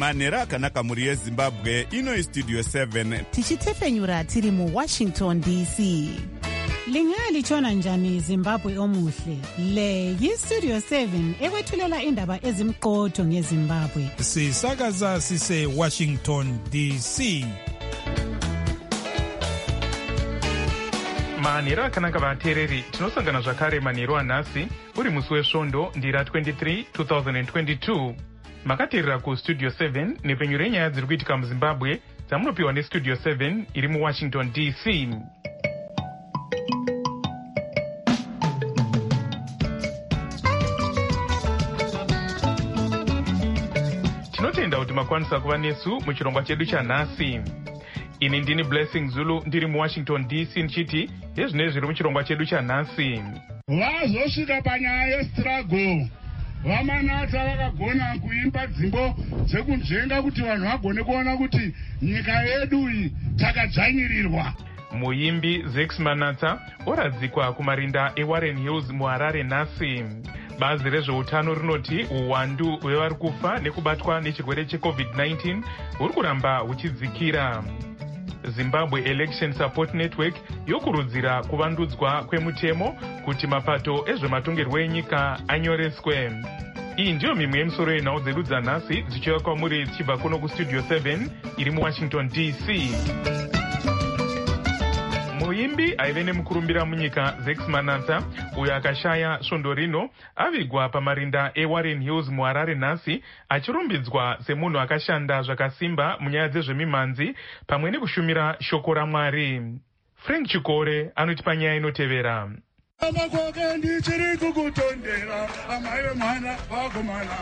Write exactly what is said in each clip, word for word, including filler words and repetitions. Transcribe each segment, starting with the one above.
manhero akanaka mhuri yezimbabwe. Ino istudio seven tichitefenyura tiri muwashington D C. Lingalitshona njani Zimbabwe omuhle? Le yistudio seven ekwethulela indaba ezimqotho ngeZimbabwe. Sisakaza sise Washington D C. manhero akanaka vateereri, tinosangana zvakare manhero anhasi uri musi wesvondo ndira twenty-three twenty twenty-two. Makateerera kustudio seven nepfenyu renyaya dziri kuitika muzimbabwe dzamunopiwa nestudio seven iri muwashington D C. Tinotenda kuti makwanisa kuva nesu muchirongwa chedu chanhasi. Ini ndini Blessing Zulu ndiri muwashington D C ndichiti yezvinezvi zviri muchirongwa chedu chanhasi. Vazosvika panyaya yestruggle, vamanatsa vakagona kuimba dzimbo dzekunzvenga kuti vanhu vagone kuona kuti nyika yedu iyi takadzvanyirirwa. Muimbi Zex Manatsa oradzikwa kumarinda eWarren Hills muHarare nhasi. Bazi rezveutano rinoti uwandu hwevari kufa nekubatwa nechirwere checovid nineteen huri kuramba huchidzikira. Zimbabwe Election Support Network yokurudzira kuvandudzwa kwemutemo kuti mapato ezvematongerwo enyika anyoreswe. Iyi ndiyo mimwe yemisoro yenhau dzedu dzanhasi dzichiuya kwamuri dzichibva kuno kustudio seven iri muwashington D C. Muimbi aive nemukurumbira munyika Zex Manatsa uyo akashaya svondo rino avigwa pamarinda eWarren Hills muHarare nhasi achirumbidzwa semunhu akashanda zvakasimba munyaya dzezvemimhanzi pamwe nekushumira shoko raMwari. Frank Chikore anoti panyaya inotevera. Amakoke ndichiri kukutondera amai vemwana vagomana.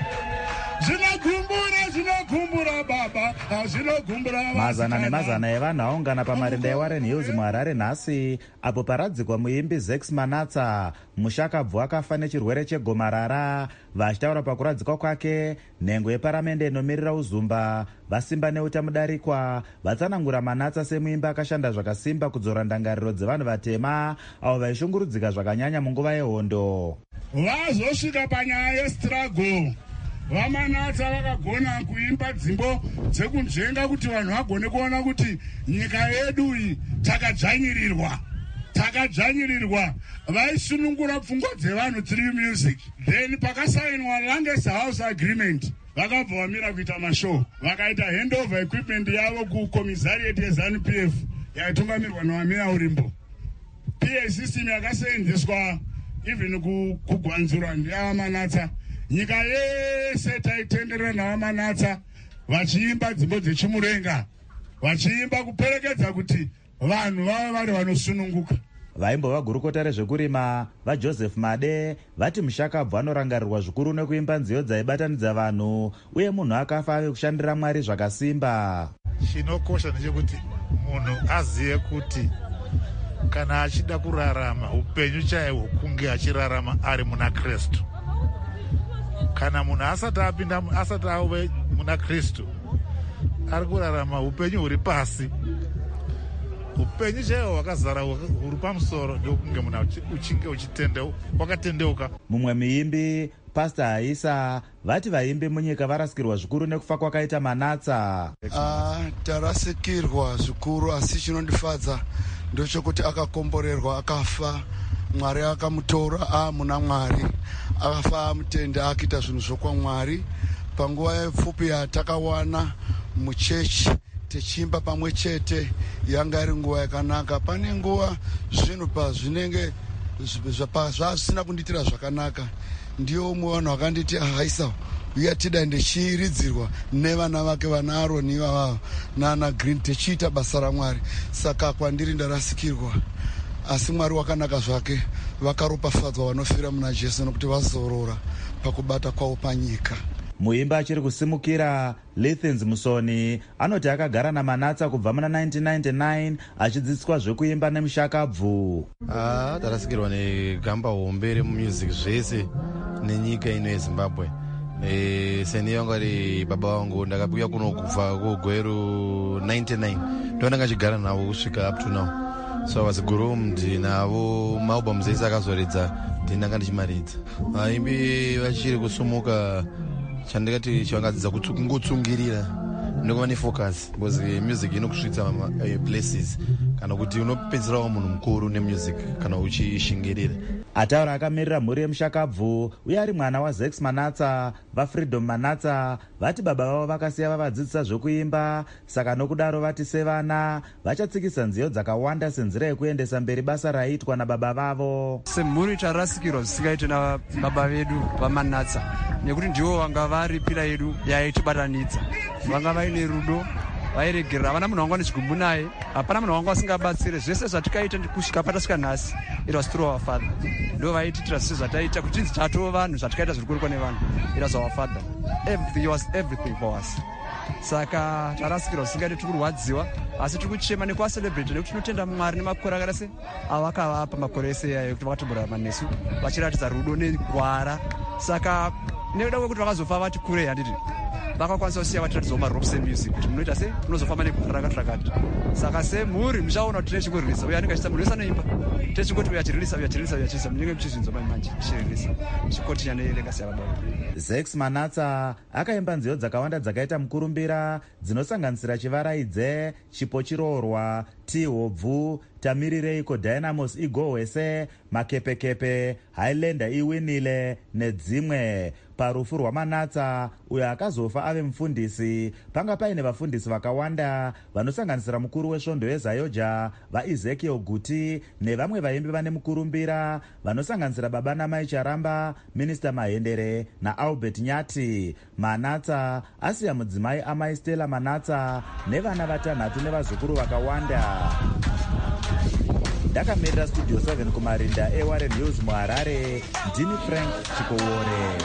Zvinogumbura zvinogumbura baba zvinogumbura mazana nemazana evanhu aungana pamarinda eWarren Hills muHarare nhasi apo paradzikwa muimbi Zex Manatsa. Mushakabvu akafa nechirwere chegomarara. Vachitaura pakuradzikwa kwake, nhengo yeparamende inomirira uzumba vasimba neuta mudarikwa vatsanangura Manatsa semuimbi akashanda zvakasimba kudzora ndangariro dzevanhu vatema avo vaishungurudzika zvakanyanya munguva yehondo. Vazosvika panyaya yestruggle, vamanatsa vakagona kuimba dzimbo dzekunzvenga kuti vanhu vagone kuona kuti nyika yedu iyi takadzvanyirirwa takadzvanyirirwa. Vaisunungura pfungwa dzevanhu through music. Then pakasainwa Longest House Agreement vakabva vamira kuita mashow, vakaita handover equipment yavo kucommissariat yeZANU P F yaitungamirwa naMeya Urimbo. P A system yakaseenzeswa even kugwanzura ndiyaVamanatsa. Nyika yese taitenderera naVamanatsa vachiimba dzimbo dzechimurenga, vachiimba kuperekedza kuti vanhu vava vari vanosununguka. Vaimbova gurukota rezvekurima vaJoseph Made vati mushakabvu anorangarirwa zvikuru nekuimba nziyo dzaibatanidza vanhu uye munhu akafa ave kushandira Mwari zvakasimba. Chinokosha ndechekuti munhu aziye kuti kana achida kurarama upenyu chaihwo kunge achirarama ari muna Kristu. Kana munhu asati apinda asati ave muna Kristu ari kurarama upenyu huri pasi. Upenyu chaihwo hwakazara huri pamusoro ndokunge munhu uchinge uchitenda wakatendeuka. Mumwe muimbi Pastor Aisa vati vaimbi munyika varasikirwa zvikuru nekufa kwakaita Manatsa. Ah, tarasikirwa zvikuru, asi chinondifadza ndochokuti akakomborerwa akafa. Mwari akamutora amuna Mwari, akafa amutenda akiita zvinhu zvokwamwari. Panguva yepfupi yatakawana muchechi tichimba pamwe chete yanga iri nguva yakanaka. Pane nguva zvinhu pazvinenge zvasina kundiitira zvakanaka, ndiyo umwe vanhu vakanditi Aisa uya tida ndichiridzirwa nevana vake vana Aroni ivava nana Green tichiita basa raMwari. Saka kwandiri ndarasikirwa, asi Mwari wakanaka zvake, vakaropafadzwa vanofira muna Jesu nokuti vazorora pakubata kwavo panyika. Muimba achiri kusimukira Lithens Musoni anoti akagara naManatsa kubva muna nineteen ninety-nine achidzidziswa zvekuimba nemushakabvu. Ah, tarasikirwa negamba hombe remusic zvese nenyika ino yeZimbabwe. Eh, seni yanga ri baba wangu ndakapika kuno kubva kugweru ninety-nine. Ndona ngachigara navo kusvika up to now. So I was groomed navo maalbums ese akazoridza ndinanga ndichimaridza. Vaimbi vachiri kusumuka chandingati chivangadzidza kungotsungirira nekuva nefocus because music inokusvitsa places kana kuti unopedzerawo munhu mukuru nemusic kana uchishingirira. Ataura akamirira mhuri yemushakabvu uye ari mwana waZex Manatsa, vaFreedom Manatsa vati baba vavo vakasiya vavadzidzisa zvokuimba, saka nokudaro vati sevana vachatsikisa nziyo dzakawanda senzira yekuendesa mberi basa raiitwa nababa vavo. Semhuri tarasikirwa zvisingaite nababa vedu vaManatsa nekuti ndivo vanga vari pira yedu yaitibatanidza, vanga vaine rudo, vairegerera, havana munhu wanga nechigumbu naye, hapana munhu wanga vasingabatsire. Zvese zvatikaita kusvika patasvika nhasi, it was through our father. Ndo vaititira zvese zvataita kuti tinzi tatoo vanhu, zvatikaita zviri kurekwa nevanhu, it was our father. Everything, he was everything for us. Saka tarasikirwa zvisingaite tiri kurwadziwa, asi tiri kuchema nekuacelebrate nekuti tinotenda Mwari nemakore akarase avakavapa makore ese iyayo kuti vakatoborarama nesu vachiratidza rudo negwara. Saka nekuda kwekuti vakazofa vati kurei, handiti vakakwanisa kusiya vatiratidzawo marops emusic kuti munoita sei, munozofamba nekurakati rakati. Saka semhuri muchaona kuti tine chikuririsa, uyo anenge achiita munhu wese anoimba techingoti uyo achiririsa uyo achiririsa uyo achiririsa, munenge muchizvinzwa manje muchiririsa muchikontinya nelegasi yababa. Zex Manatsa akaimba nziyo dzakawanda dzakaita mukurumbira dzinosanganisira Chivaraidze, Chipo Chiroorwa, Tihobvu, Tamirireiko, Dynamos Igohwese, Makepekepe, Highlander Iwinile nedzimwe. Parufu rwaManatsa uyo akazofa ave mufundisi, panga paine vafundisi vakawanda vanosanganisira mukuru wesvondo yeZayoja vaEzekiel Guti nevamwe vaimbi vane mukurumbira vanosanganisira baba namai Charamba, Minister Mahendere naAlbert Nyati. Manatsa asiya mudzimai amai Stella Manatsa nevana vatanhatu nevazukuru vakawanda. Ndakamirira Studio seven kumarinda eWarren News muHarare, ndini Frank Chikowore.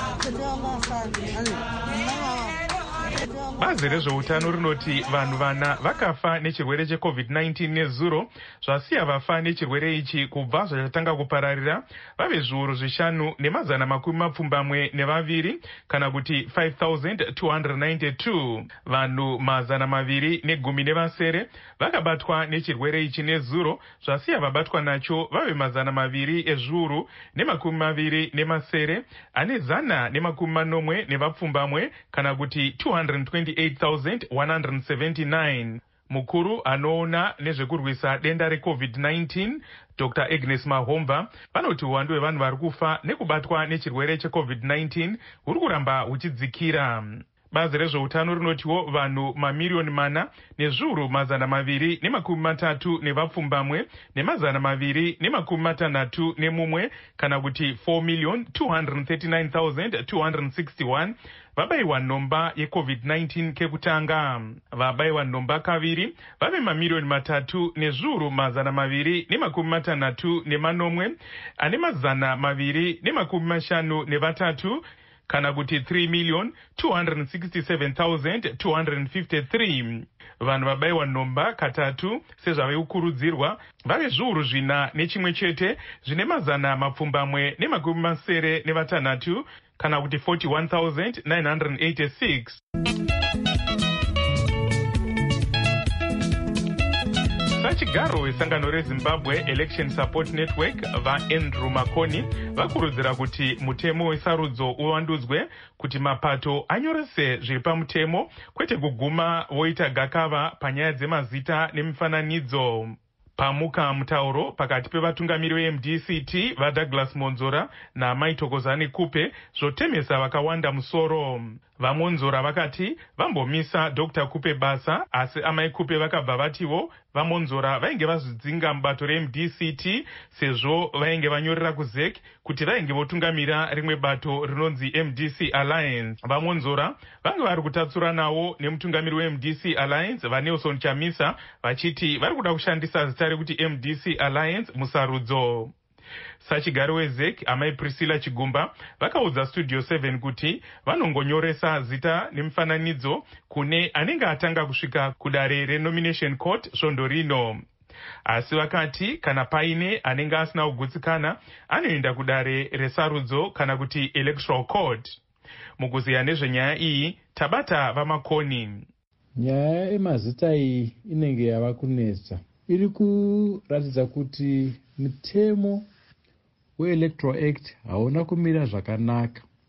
Bazi rezveutano rinoti vanhu vana vakafa nechirwere checovid nineteen nezuro, zvasiya vafa nechirwere ichi kubva zvachatanga kupararira vave zviuru zvishanu nemazana makumi mapfumbamwe nevaviri kana kuti five thousand two hundred ninety-two. Vanhu mazana maviri negumi nevasere vakabatwa nechirwere ichi nezuro, zvasiya vabatwa nacho vave mazana maviri ezviuru nemakumi maviri nemasere ane zana nemakumi manomwe nevapfumbamwe kana kuti two hundred twenty-eight thousand one hundred seventy-nine. Mukuru anoona nezvekurwisa denda recovid nineteen Doctor Agnes Mahomba vanoti uwandu hwevanhu vari kufa nekubatwa nechirwere checovid nineteen huri kuramba huchidzikira. Bazi rezveutano rinotiwo vanhu mamiriyoni mana nezviuru mazana maviri nemakumi matatu nevapfumbamwe nemazana maviri nemakumi matanhatu nemumwe kana kuti four million two hundred thirty-nine thousand two hundred sixty-one vabayiwa nhomba yecovid nineteen kekutanga. Vabayiwa nhomba kaviri vave mamiriyoni matatu nezviuru mazana maviri nemakumi matanhatu nemanomwe ane mazana maviri nemakumi mashanu nevatatu kana kuti three million two hundred sixty-seven thousand two hundred fifty-three. Vanhu vabayiwa nhomba katatu sezvave kukurudzirwa vave zviuru zvina nechimwe chete zvine mazana mapfumbamwe nemakumi masere nevatanhatu kana kuti forty-one thousand nine hundred eighty-six. Sachigaro wesangano reZimbabwe Election Support Network vaAndrew Makoni vakurudzira kuti mutemo wesarudzo uvandudzwe kuti mapato anyorese zviri pamutemo kwete kuguma voita gakava panyaya dzemazita nemifananidzo. Pamuka mutauro pakati pevatungamiri veM D C T vaDouglas Monzora naMai Thokozani Kupe zvotemesa vakawanda musoro. VaMonzora vakati vambomisa Doctor Kupe basa, asi amai Kupe vakabva vativo vaMonzora vainge vazvidzinga mubato reM D C T sezvo vainge vanyorera kuZek kuti vainge votungamira rimwe bato rinonzi M D C Alliance. VaMonzora vange vari kutatsura nawo nemutungamiri weM D C Alliance vaNelson Chamisa vachiti vari kuda kushandisa zita rekuti M D C Alliance musarudzo. Sachigari weZek amai Priscilla Chigumba vakaudza Studio seven kuti vanongonyoresa zita nemifananidzo kune anenge atanga kusvika kudare renomination court svondo rino. Asi vakati kana paine anenge asina kugutsikana anoenda kudare resarudzo kana kuti electoral court. Mukuziya nezvenyaya iyi tabata vaMakoni. Nyaya yemazita iyi inenge yava kunetsa. Iri kuratidza kuti mutemo weElectoral Act hauna kumira zvakanaka.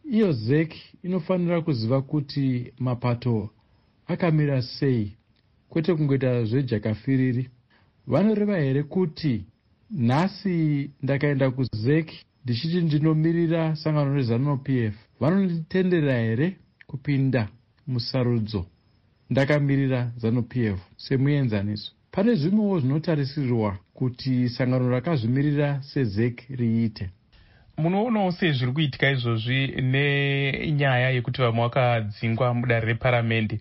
iyo zec inofanira kuziva kuti mapato akamira sei, kwete kungoita zvejakafiriri. Vanoreva here kuti nhasi ndakaenda kuzec ndichiti ndinomirira sangano reZANU-P F, vanonditenderera here kupinda musarudzo ndakamirira ZANU-P F semuenzaniso? Pane zvimwewo zvinotarisirwa kuti sangano rakazvimirira sezec riite. Munoonawo sei zviri kuitika izvozvi nenyaya yekuti vamwe vakadzingwa mudare reparamende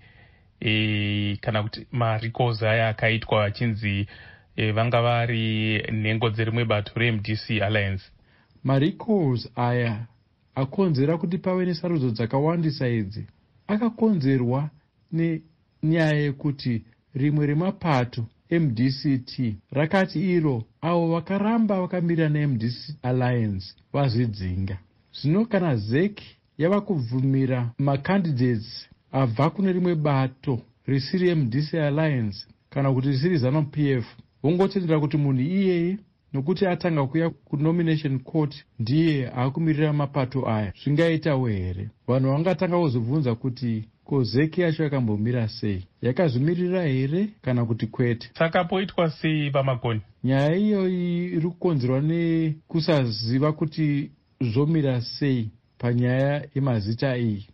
e, kana kuti maricals aya akaitwa achinzi e, vanga vari nhengo dzerimwe bato reM D C Alliance? Maricals aya akonzera kuti pave nesarudzo dzakawandisa idzi akakonzerwa nenyaya yekuti rimwe remapato M D C T rakati iro avo vakaramba vakamirira neM D C Alliance vazvidzinga. Zvino kana zec yava kubvumira macandidates abva kune rimwe bato risiri M D C Alliance kana kuti risiri ZANU-P F, vongotendera kuti munhu iyeye nokuti atanga kuya kunomination court ndiye akumirira mapato aya, zvingaitawo here? Vanhu vangatanga kuzobvunza kuti ko zec yacho yakambomira sei, yakazvimirira here kana kuti kwete? Saka poitwa sei pamakoni? Nyaya iyoyi iri kukonzerwa nekusaziva kuti zvomira sei panyaya yemazita iyi.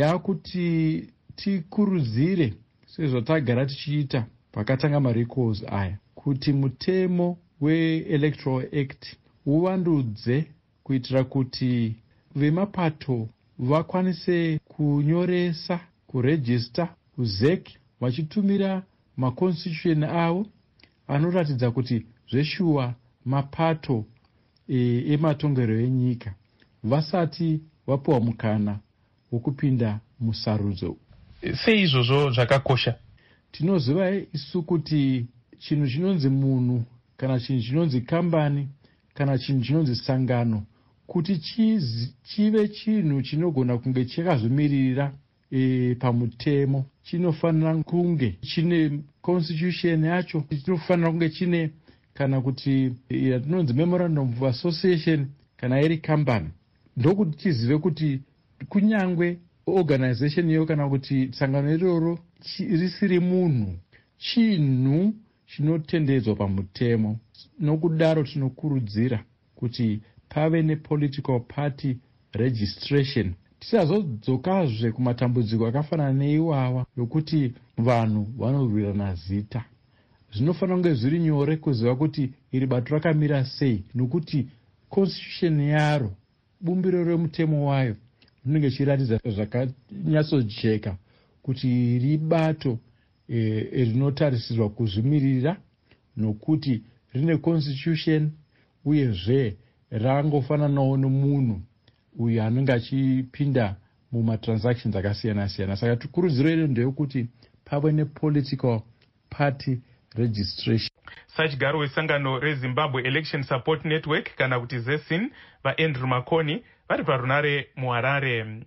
Yakuti tikurudzire sezvatagara tichiita pakatanga maricals aya kuti mutemo weElectoral Act uvandudze kuitira kuti vemapato vakwanise kunyoresa, kuregister kuzec vachitumira maconstitution avo anoratidza kuti zveshuwa mapato e, ematongero enyika vasati vapiwa mukana wokupinda musarudzo. Sei izvozvo zvakakosha? Tinoziva isu kuti chinhu chinonzi munhu kana chinhu chinonzi kambani kana chinhu chinonzi sangano kuti chizi, chive chinhu chinogona kunge chakazvimirira e, pamutemo, chinofanira kunge chine constitution yacho, chinofanira kunge chine kana kuti yatinonzi memorandum of association kana iri kambani, ndokuti tizive kuti kunyangwe organization iyo kana kuti sangano iroro risiri munhu, chinhu chinotendedzwa pamutemo. Nokudaro tinokurudzira kuti pave nepolitical party registration. Tisazodzokazve kumatambudziko akafanana neiwawa yokuti vanhu vanorwirana zita. Zvinofanira kunge zviri nyore kuziva kuti iri bato rakamira sei, nokuti constitution yaro, bumbiro remutemo wayo, rinenge chiratidza zvakanyatsojeka kuti iri bato e, rinotarisirwa kuzvimirira nokuti rine constitution uyezve rangofananawo nomunhu uyo anenge achipinda mumatransactions akasiyana siyana. Saka tikurudziro ino ndeyekuti pave nepolitical party registration. Sachigaro wesangano reZimbabwe Election Support Network kana kuti ZESIN vaAndrew Makoni vari parunare muHarare.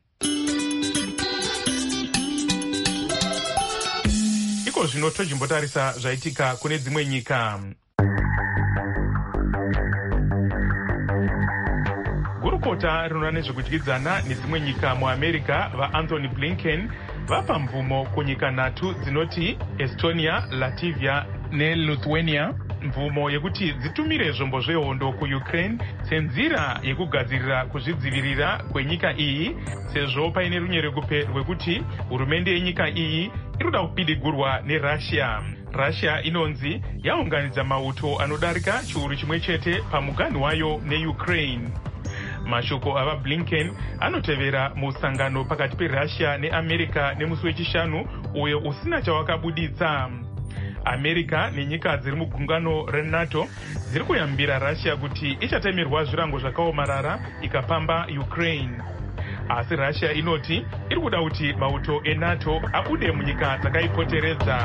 Iko zvino tochimbotarisa zvaitika kune dzimwe nyika. Gurukota rinoona nezvekudyidzana nedzimwe nyika muAmerica vaAnthony Blinken vapa mvumo kunyika nhatu dzinoti Estonia, Latvia neLithuania mvumo yekuti dzitumire zvombo zvehondo kuUkraine senzira yekugadzirira kuzvidzivirira kwenyika iyi, sezvo paine runyerekupe rwekuti hurumende yenyika iyi iri kuda kupidigurwa neRussia. Russia inonzi yaunganidza mauto anodarika chiuru chimwe chete pamuganhu wayo neUkraine. Mashoko ava Blinken anotevera musangano pakati peRussia neAmerica nemusi wechishanu uyo usina chawakabuditsa. America nenyika dziri mugungano reNATO dziri kuyambira Russia kuti ichatemerwa zvirango zvakaomarara ikapamba Ukraine. Asi Russia inoti iri kuda kuti mauto eNATO abude munyika dzakaipoteredza.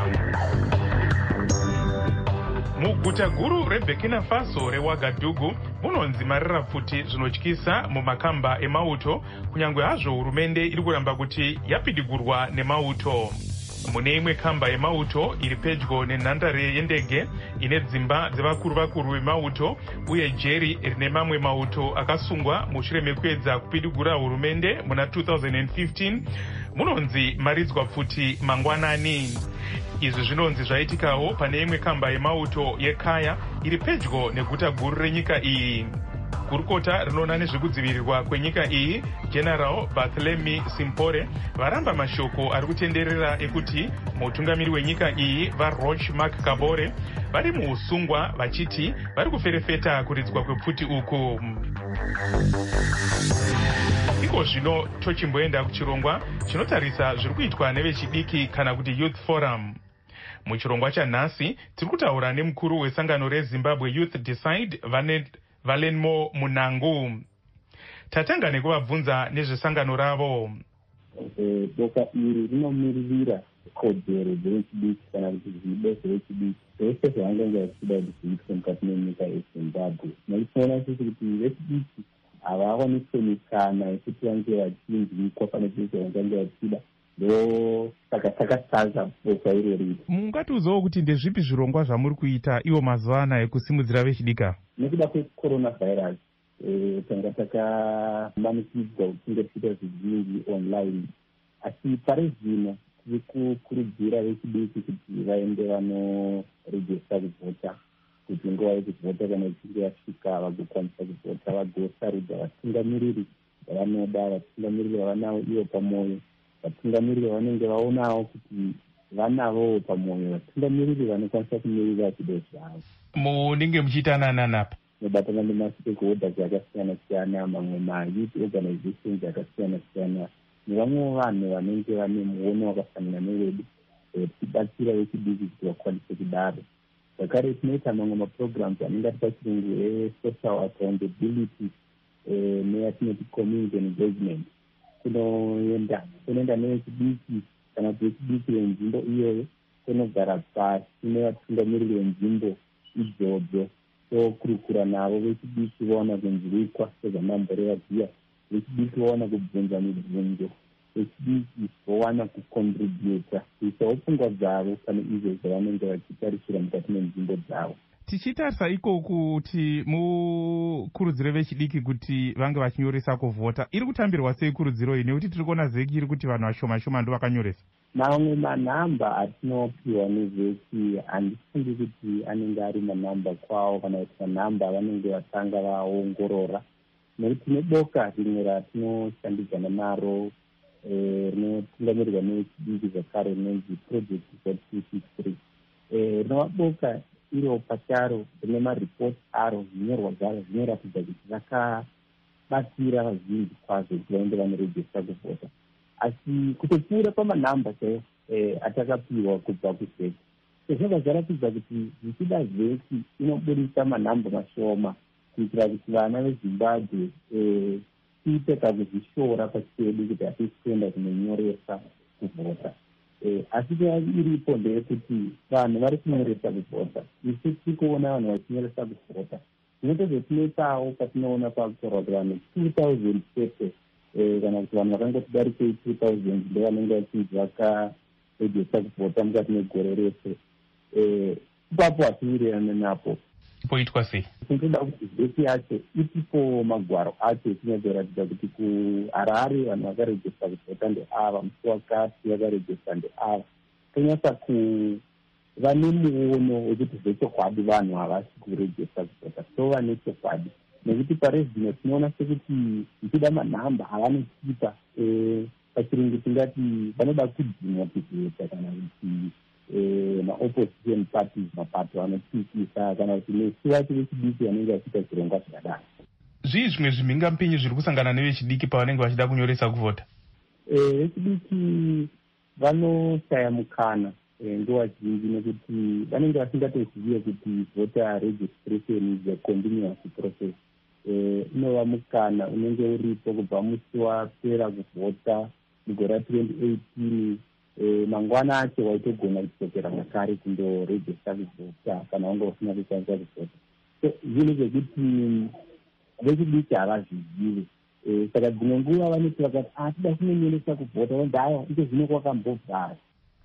Muguta guru reBurkina Faso reWagadugu munonzi marira pfuti zvinotyisa mumakamba emauto, kunyangwe hazvo hurumende iri kuramba kuti yapidigurwa nemauto. mune imwe kamba yemauto iri pedyo nenhandare yendege ine dzimba dzevakuru vakuru vemauto uye jeri rine mamwe mauto akasungwa mushure mekuedza kupidigura hurumende muna two thousand fifteen munonzi maridzwa pfuti mangwanani. Izvi zvinonzi zvaitikawo pane imwe kamba yemauto yekaya iri pedyo neguta guru renyika iyi. Gurukota rinoona nezvekudzivirirwa kwenyika iyi General Barthélemy Simpore varamba mashoko ari kutenderera ekuti mutungamiri wenyika iyi vaRoch Marc Kabore vari muusungwa vachiti vari kuferefeta kuridzwa kwepfuti uku. Iko zvino tochimboenda kuchirongwa chinotarisa zviri kuitwa nevechidiki kana kuti Youth Forum. Muchirongwa chanhasi tiri kutaura nemukuru wesangano reZimbabwe Youth Decide Valenmo Munangu. Tatanga nekuvabvunza nezvesangano ravo. Boka iri rinomiririra kodzero dzevechidiki kana kuti zvido zvevechidiki zvese zvavanenge vachida kuti zviitwe mukati menyika yeZimbabwe. Nekuona sisi kuti vechidiki havakwaniswe mikana yekuti vange vachinzwikwa pane chese vangange vachida. Ndo saka takasaza boka irori. Mungatiudzawo kuti ndezvipi zvirongwa zvamuri kuita iwo mazuva anaya ekusimudzira vechidika? Nekuda kwecoronavirus tanga takamanikidzwa kutinge tiita zvizhinji online, asi pari zvino tiri kukurudzira vechidiki kuti vaende vanorejesta kuvhota, kuti nguva yekuvhota kana ichinge yasvika vagokwanisa kuvhota, vagosarudza vatungamiriri vavanoda, vatungamiriri vavanavo ivo pamwoyo, vatungamiriri vavanenge vaonawo kuti vanavo pamwoyo, vatungamiriri vanokwanisa kumirira zvido zvavo. Munenge muchiitanana napa? Nobatana nemastakeholders akasiyana siyana, mamwe mayouth organizations akasiyana siyana, nevamwe vanhu vanenge vane muono wakafanana newedu, tichibatsira vechidiki kuti vakwanise kudaro. Zvakare tinoita mamwe maprograms anenge ari pachirungu esocial accountability neyatinoti community engagement. Kunoenda kunoenda nevechidiki kana kuti vechidiki venzimbo iyoyo, kunogara pasi nevatungamiriri venzimbo idzodzo, tokurukura navo vechidiki vaona kunzwikwa sezvamamboreva dziya, vechidiki vaona kubvunza mibvunzo, vechidiki vawana kucontributa kuisawo pfungwa dzavo pane izvo zvavanenge vachitarisira mukati menzimbo dzavo. Tichitarisa ikoku kuti mukurudziro vechidiki kuti vange vachinyoresa kuvhota, iri kutambirwa sei kurudziro iyi? Nekuti tiri kuona zeki iri kuti vanhu vashoma shoma ndo vakanyoresa. Mamwe manhamba atinopiwa nezeki handifungi kuti anenge ari manhamba kwavo kana kuti manhamba vanenge vatanga vaongorora, nekuti neboka rimwe ratinoshandidzana naro rinotungamirirwa nevechidiki zvakare rinonzi project two six three, rinovaboka iro pacharo rine maripoti aro, zvinyorwa zvaro zvinoratidza kuti vakabatsira vazhinji kwazvo kuti vaende vanorejesta kuvhota. Asi kutopfuura pamanhamba chaiwo atakapiwa kubva kuzeki, zvinobva zvaratidza kuti zvichida zeki inobudisa manhamba mashoma kuitira kuti vana veZimbabwe tiite kakuzvishora pachedu kuti hatisi kuenda kunonyoresa kuvhota. Asi iripo ndeyekuti vanhu vari kunyoresa kuvhota, isi tiri kuona vanhu vachinyoresa kuvhota. Zvinotozotinoitawo patinoona pakutorwa kuti vanhu two thousand chete kana kuti vanhu vakangoti darikei two thousand ndo vanenge vachinzi vakarejesta kuvhota mukati megore rese. Ipapo hatiwirirane napo. Poitwa sei? Tinotoda kuti zeki yacho itipo magwaro acho etinozoratidza kuti kuHarare vanhu vakarejesta kuvhota ndeava, Muswakati vakarejesta ndeava. Tonyasa kuva nemuono wekuti zvechokwadi vanhu havasi kurejesta kuvhota, tova nechokwadi. Nekuti pari zvino tinoona sekuti zvichida manhamba havanotipa, pachirungu tingati vanoda kudzinwa kuvhota kana kuti maopposition parties, mapato anotsikisa kana kuti nesi vacho vechidiki vanenge vachiita zvirongwa zvakadaro. Zvii zvimwe zvimhingamupinyi zviri kusangana nevechidiki pavanenge vachida kunyoresa kuvhota? Vechidiki vanoshaya mukana nguva zhinji nekuti vanenge vasingatozive kuti voter registration is a continuous process. Inova mukana unenge uripo kubva musi wapera kuvhota mugore twenty eighteen, mangwana acho waitogona kudzokera zvakare kundorejesta kuvhota kana wanga usina kukwanisa kuvhota. Zvinhu zvekuti vechidiki havazvizivi, saka dzimwe nguva vanoti vakati atida kunonyoresa kuvhota, vanzi haiwa iko zvino kwakambobvara.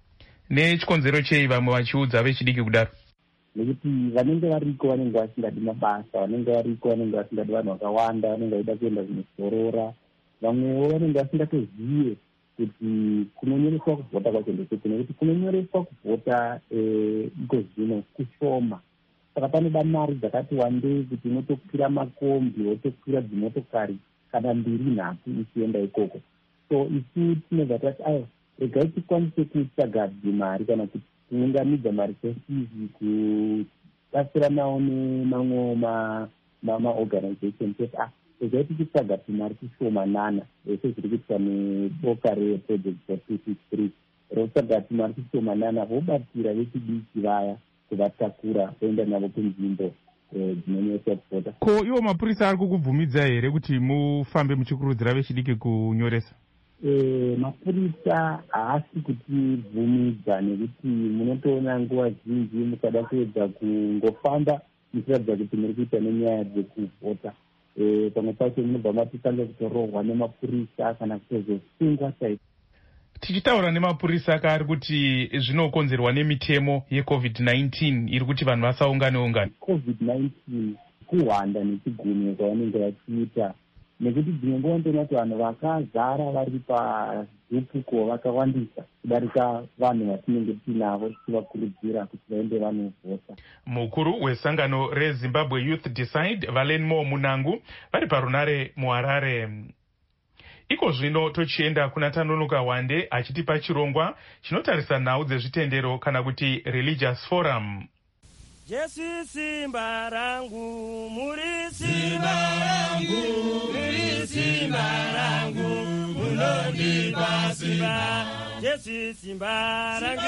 nechikonzero chei vamwe vachiudza vechidiki kudaro? Nekuti vanenge variko vanenge vasingadi mabasa, vanenge variko vanenge vasingadi vanhu vakawanda, vanenge vaida kuenda kunozorora. Vamwewo vanenge vasingatozive kuti kunonyoreswa kuvhota kwacho ndekuti, nekuti kunonyoreswa kuvhota iko zvino kushoma. Saka panoda mari dzakati wandei kuti unotokwira makombi, wotokwira dzimotokari kana mbiri nhatu uchienda ikoko. So isu tinobva tati ayo regai tikwanise kutsvaga mari kana kuti kuunganidza mari sesizi kubatsiranawo nemamwe maorganizations kuti ah regai tichitsvaga timari tishomanana sezviri kuitwa neboka reproject two sixty-three rotsvaga timari tishomanana vobatsira vechidiki vaya kuvatakura voenda navo kunzvimbo dzinonyoreswa kuvhota. Ko iwo mapurisa ari kukubvumidza here kuti mufambe muchikurudzira vechidiki kunyoresa? E, mapurisa haasi kutibvumidza nekuti munotoona nguva zhinji mukada kuedza kungofamba muchiratidza kuti muri kuita nenyaya dzekuvhota. E, pamwe pacho munobva matitanga kutorohwa nemapurisa kana kutozosungwa chaiko. Tichitaura nemapurisa akari kuti zvinokonzerwa nemitemo yecovid nineteen iri kuti vanhu vasaungane ungane. covid nineteen kuhwanda nechigunwe kwavanenge vachiita, nekuti dzimwe nguva ndoona kuti vanhu vakazara vari padhupuko vakawandisa kudarika vanhu vatinenge tinavo tichivakurudzira kuti vaende vanovhota. Mukuru wesangano reZimbabwe Youth Decide Valenmo Munangu vari parunare muHarare. Iko zvino tochienda kuna Tanonoka Wande achitipa chirongwa chinotarisa nhau dzezvitendero kana kuti religious forum. Jesu simba rangu, muri simba rangu, muri simba rangu, munondipa simba. Jesu simba rangu,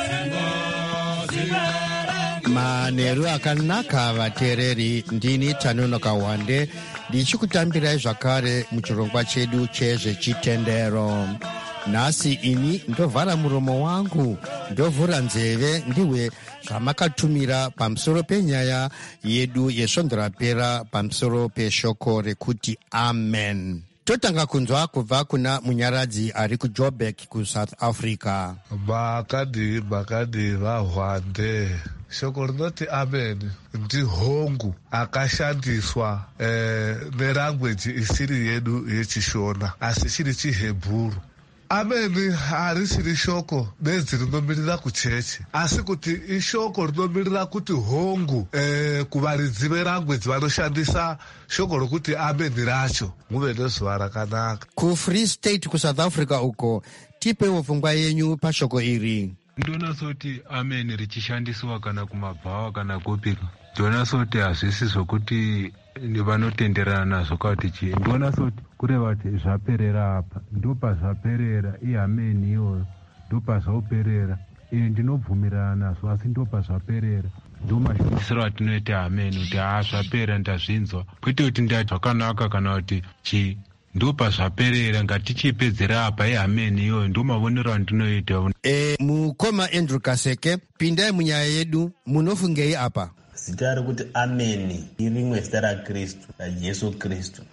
simba rangu. Manheru akanaka vateereri, ndini Tanonoka Wande ndichikutambirai zvakare muchirongwa chedu chezvechitendero. Nhasi ini ndovhara muromo wangu, ndovhura nzeve ndiwe zvamakatumira pamusoro penyaya yedu yesvondo rapera pamusoro peshoko rekuti amen. Totanga kunzwa kubva kuna munyaradzi ari kuJoburg kuSouth Africa. Bakadi bakadi vahwande. Shoko rinoti amen ndihongu akashandiswa eh, nelanguage isiri yedu yechishona asi chiri chiHebhuru. Ameni harisiri shoko bedzi rinomirira kuchechi asi kuti ishoko rinomirira kuti hongu eh, kuvaridzi velanguage vanoshandisa shoko rokuti ameni racho. Muve nezuva rakanaka. KuFree State kuSouth Africa uko tipewo pfungwa yenyu pashoko iri. Ndona soti amen richishandiswa kana kumabhawa kana kupika, ndona soti hazvisi zvokuti vanotenderana nazvo kuti chii. Ndona soti kureva kuti zvaperera apa, ndopa zvaperera, iye amen iyoyo ndopa zvaoperera. Iye ndinobvumirana nazvo asi ndopa zvaperera. Ndo mashandisiro atinoita amen kuti haa zvapera ndazvinzwa, kwete kuti ndati zvakanaka kana kuti chii. Ndopa zvaperera ngatichipedzera apa yeamen iyoyo ndo mavonero andinoita. E, mukoma Andrew Kaseke, pindai munyaya yedu, munofungei apa? Zita rekuti amen irimwe zita raKristu, raJesu Kristu.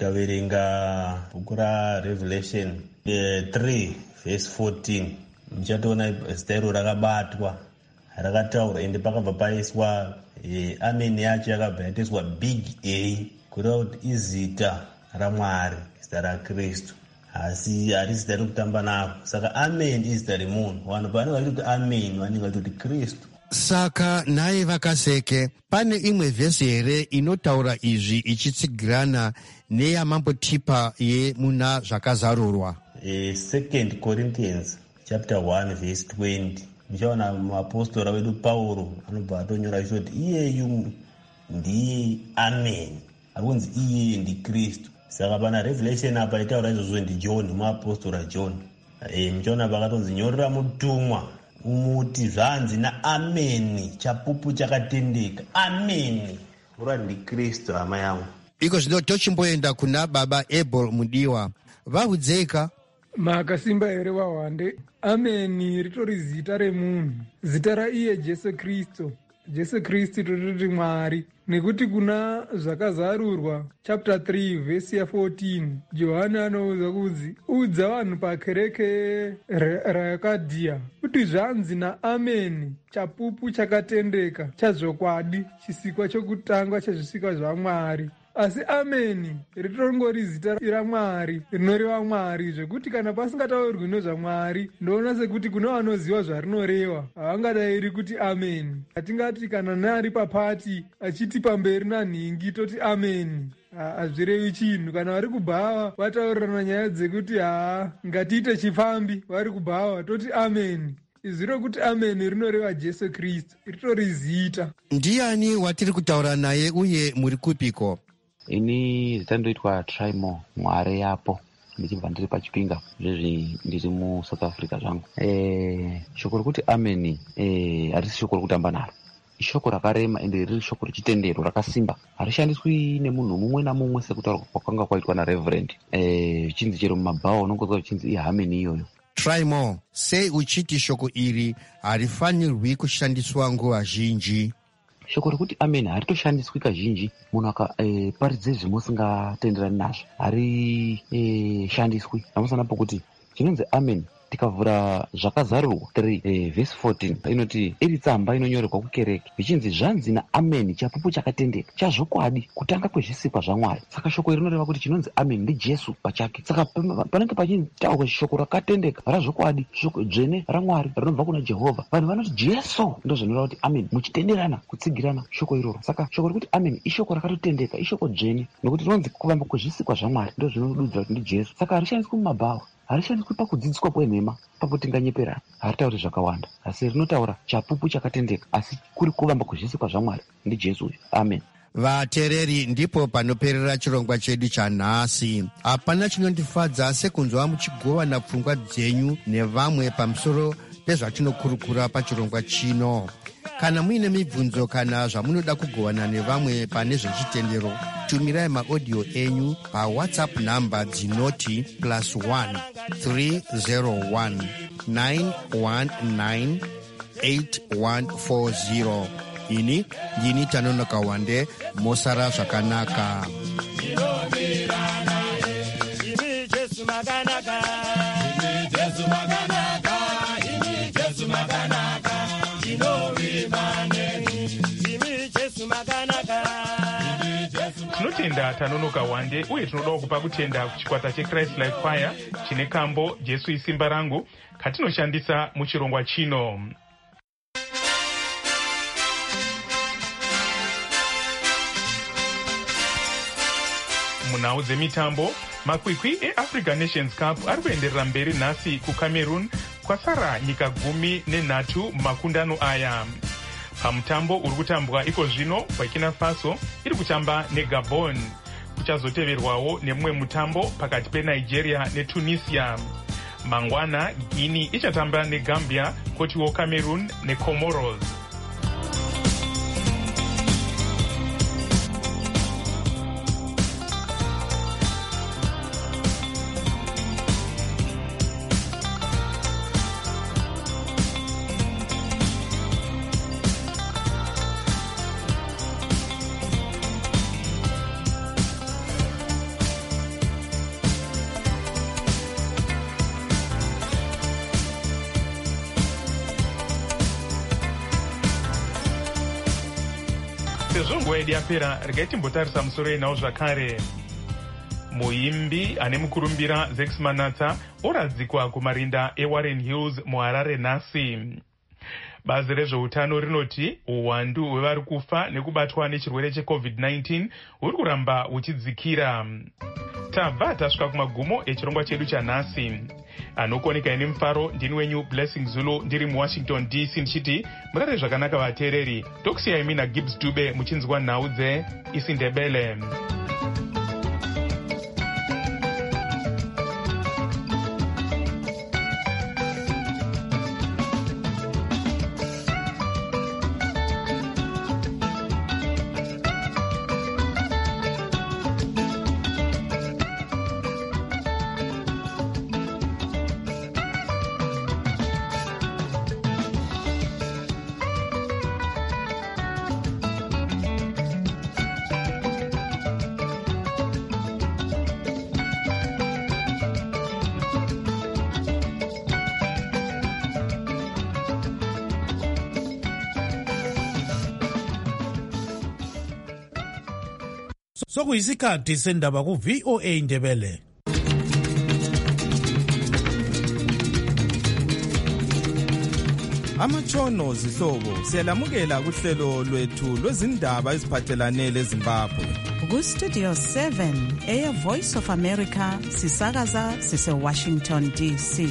Tikaverenga bhuku raRevelation three verse fourteen muchatoona zita iro rakabatwa rakataurwa ende pakabva paiswa e, amen yacho yakabva yatoiswa big A kureva kuti izita raMwari, zita raKristu, asi hari zita rekutamba navo. Saka amen izita remunhu. Vanhu pavanenge vachiti amen vanenge vachiti Kristu. Saka naye Vakaseke, pane imwe vhesi here inotaura izvi ichitsigirana neyamambotipa yemuna zvakazarurwa? E, second Corinthians chapter one verse twenty muchaona muapostora wedu Pauro anobva atonyora achiti iyeyu ndiye amen, hakunzi iye ndiKristu. Saka pana Revelation apa itaura izvozvo ndiJohn, muapostora John. E, muchaona pakatonzi nyorera mutumwa umuti zvanzi naameni, chapupu chakatendeka, ameni ura ndiKristu hama yangu. Iko zvino tochimboenda kuna baba Abel Mudiwa, vahudzeka makasimba here vahwande. Ameni ritori zita remunhu, zita raiye Jesu Kristu Jesu Kristu tototi Mwari, nekuti kuna zvakazarurwa chapter three vhesi ya fourteen Johani anouza kunzi udza vanhu pakereke raRakadhiya kuti zvanzi naameni, chapupu chakatendeka chazvokwadi, chisikwa chokutanga chezvisikwa zvaMwari. Asi ameni ritongori zita raMwari rinoreva Mwari, zvekuti kana pasingataurwi nezvaMwari ndoona sekuti kuna vanoziva zvarinoreva havangadayiri kuti ameni. Hatingati kana neari papati achiti pamberi nanhingi toti ameni, hazvirevi chinhu. Kana vari kubhawa vataurirana nyaya dzekuti haa ngatiite chifambi vari kubhawa toti ameni. Izvi rokuti ameni rinoreva Jesu Kristu, ritori zita. Ndiani watiri kutaura naye uye muri kupiko? Ini zita ndoitwa Traimo Mware yapo, ndichibva ndiri paChipinga, zvezvi ndiri muSouth Africa zvangu. E, shoko rokuti ameni e, harisi shoko rokutamba naro. Ishoko rakarema ende riri shoko rechitendero rakasimba. Harishandiswi nemunhu mumwe namumwe sekutaurwa kwakanga kwaitwa naReverend. E, chinzi chero mumabhawa unongonzwa chinzi ihameni iyoyo. Traimo, sei uchiti shoko iri harifanirwi kushandiswa nguva zhinji? Shoko rekuti ameni haritoshandiswi kazhinji munhu akaparidze e, zvimusingatenderani nazvo, harishandiswi. E, namusana pokuti chinonzi ameni tikavhura zvakazarurwa three eh, vhesi fourteen inoti iri tsamba inonyorerwa kukereke vichinzi zvanzi naameni, chapupu chakatendeka chazvokwadi, kutanga kwezvisikwa zvaMwari. Saka shoko iri rinoreva kuti chinonzi ameni ndiJesu pachake. Saka panenge pachitaurwa shoko rakatendeka razvokwadi, shoko dzvene raMwari rinobva kuna Jehovha, vanhu vanoti Jesu ndozvinoreva kuti ameni, muchitenderana kutsigirana shoko iroro. Saka shoko rekuti ameni ishoko rakatotendeka, ishoko dzvene, nokuti rinonzi kuvamba kwezvisikwa zvaMwari ndozvinodudzira kuti ndiJesu. Saka harishandiswi mumabhawa, harishandiswi pakudzidziswa kwenhema, pakutinganyeperana, haritauri zvakawanda, asi rinotaura chapupu chakatendeka, asi kuri kuvamba kwezvisikwa zvaMwari ndiJesu uyu. Amen. Vateereri, ndipo panoperera chirongwa chedu chanhasi. Hapana chinondifadza sekunzwa muchigovana pfungwa dzenyu nevamwe pamusoro pezvatinokurukura pachirongwa chino. Kana muine mibvunzo kana zvamunoda kugovana nevamwe pane zvechitendero, tumirai maaudio enyu pawhatsapp namba dzinoti plus one three zero one nine one nine eight one four zero. Ini ndini Tanonoka Wande, mosara zvakanaka. Tinotenda Tanonoka Wande uye tinoda kupa kutenda kuchikwata cheChrist Life Choir chine kambo Jesu isimba rangu katinoshandisa muchirongwa chino. Munhau dzemitambo, makwikwi eAfrica Nations Cup ari kuenderera mberi nhasi kuCameroon, kwasara nyika gumi nenhatu makundano aya. Pamutambo uri kutambwa iko zvino, Burkina Faso iri kutamba neGabon. Kuchazoteverwawo nemumwe mutambo pakati peNigeria neTunisia. Mangwana Guinea ichatamba neGambia, kotiwo Cameroon neComoros. Sezvo nguva yedu yapera, regai timbotarisa musoro yenhau zvakare. Muimbi ane mukurumbira Zex Manatsa oradzikwa kumarinda eWarren Hills muHarare nhasi. Bazi rezveutano rinoti uwandu hwevari kufa nekubatwa nechirwere checovid nineteen huri kuramba huchidzikira. Tabva tasvika kumagumo echirongwa chedu chanhasi. Anokoneka ine mufaro ndini wenyu Blessing Zulu ndiri muWashington D C ndichiti murare zvakanaka vateereri. Tokusiyai mina Gibbs Dube muchinzwa nhau dzeIsindebele. sokuyisikhathi sendaba ku-V O A Ndebele. Amatshono zihlobo siyalamukela kuhlelo lwethu lwezindaba eziphathelane leZimbabwe. Ku-Studio seven eya Voice of America sisakaza sise-Washington D C.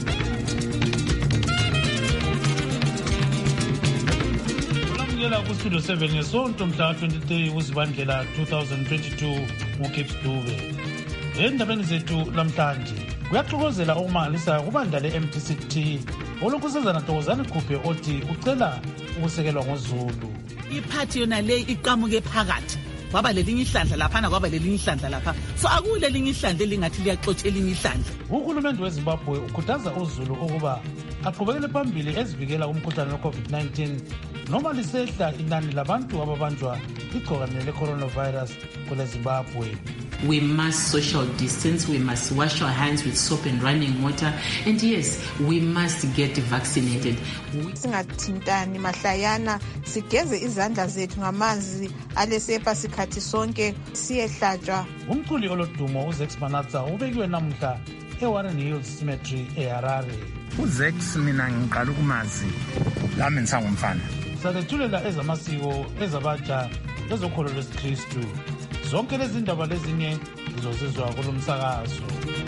Kulamukela ku-Studio seven ngesonto mhla twenty-three kuZibandlela twenty twenty-two nguKips Dube. Endabeni zethu lamhlanje kuyaxokozela okumangalisayo kubandla le-M D C T olukusezana Thokozani Khuphe othi ucela ukusekelwa ngoZulu. Iphathi yona le iqamuke phakathi kwaba lelinye ihlandla laphana kwaba lelinye ihlandla lapha, so akule lelinye ihlandla elingathi liyaxotsha elinye ihlandla. Uhulumende weZimbabwe ukhuthaza uZulu ukuba aqhubekele phambili ezivikela umkhuhlane we-COVID nineteen noma lisehla inani labantu ababanjwa igcikwane le-coronavirus kule Zimbabwe. We must social distance, we must wash our hands with soap and running water, and yes, we must get vaccinated. Singathintani mahlayana, sigeze izandla zethu ngamanzi alesepa sikhathi sonke siyehlatshwa. Umculi olodumo uZex Manatsa ubekiwe namhla eWarren Hills Cemetery eHarare. uZex mina ngiqala ukumazi lami ngisangumfana. Sathethulela ezamasiko, ezabatsha, ezokholo lwesikristu. Zonke lezi ndaba lezinye zizozizwa kulo msakazo.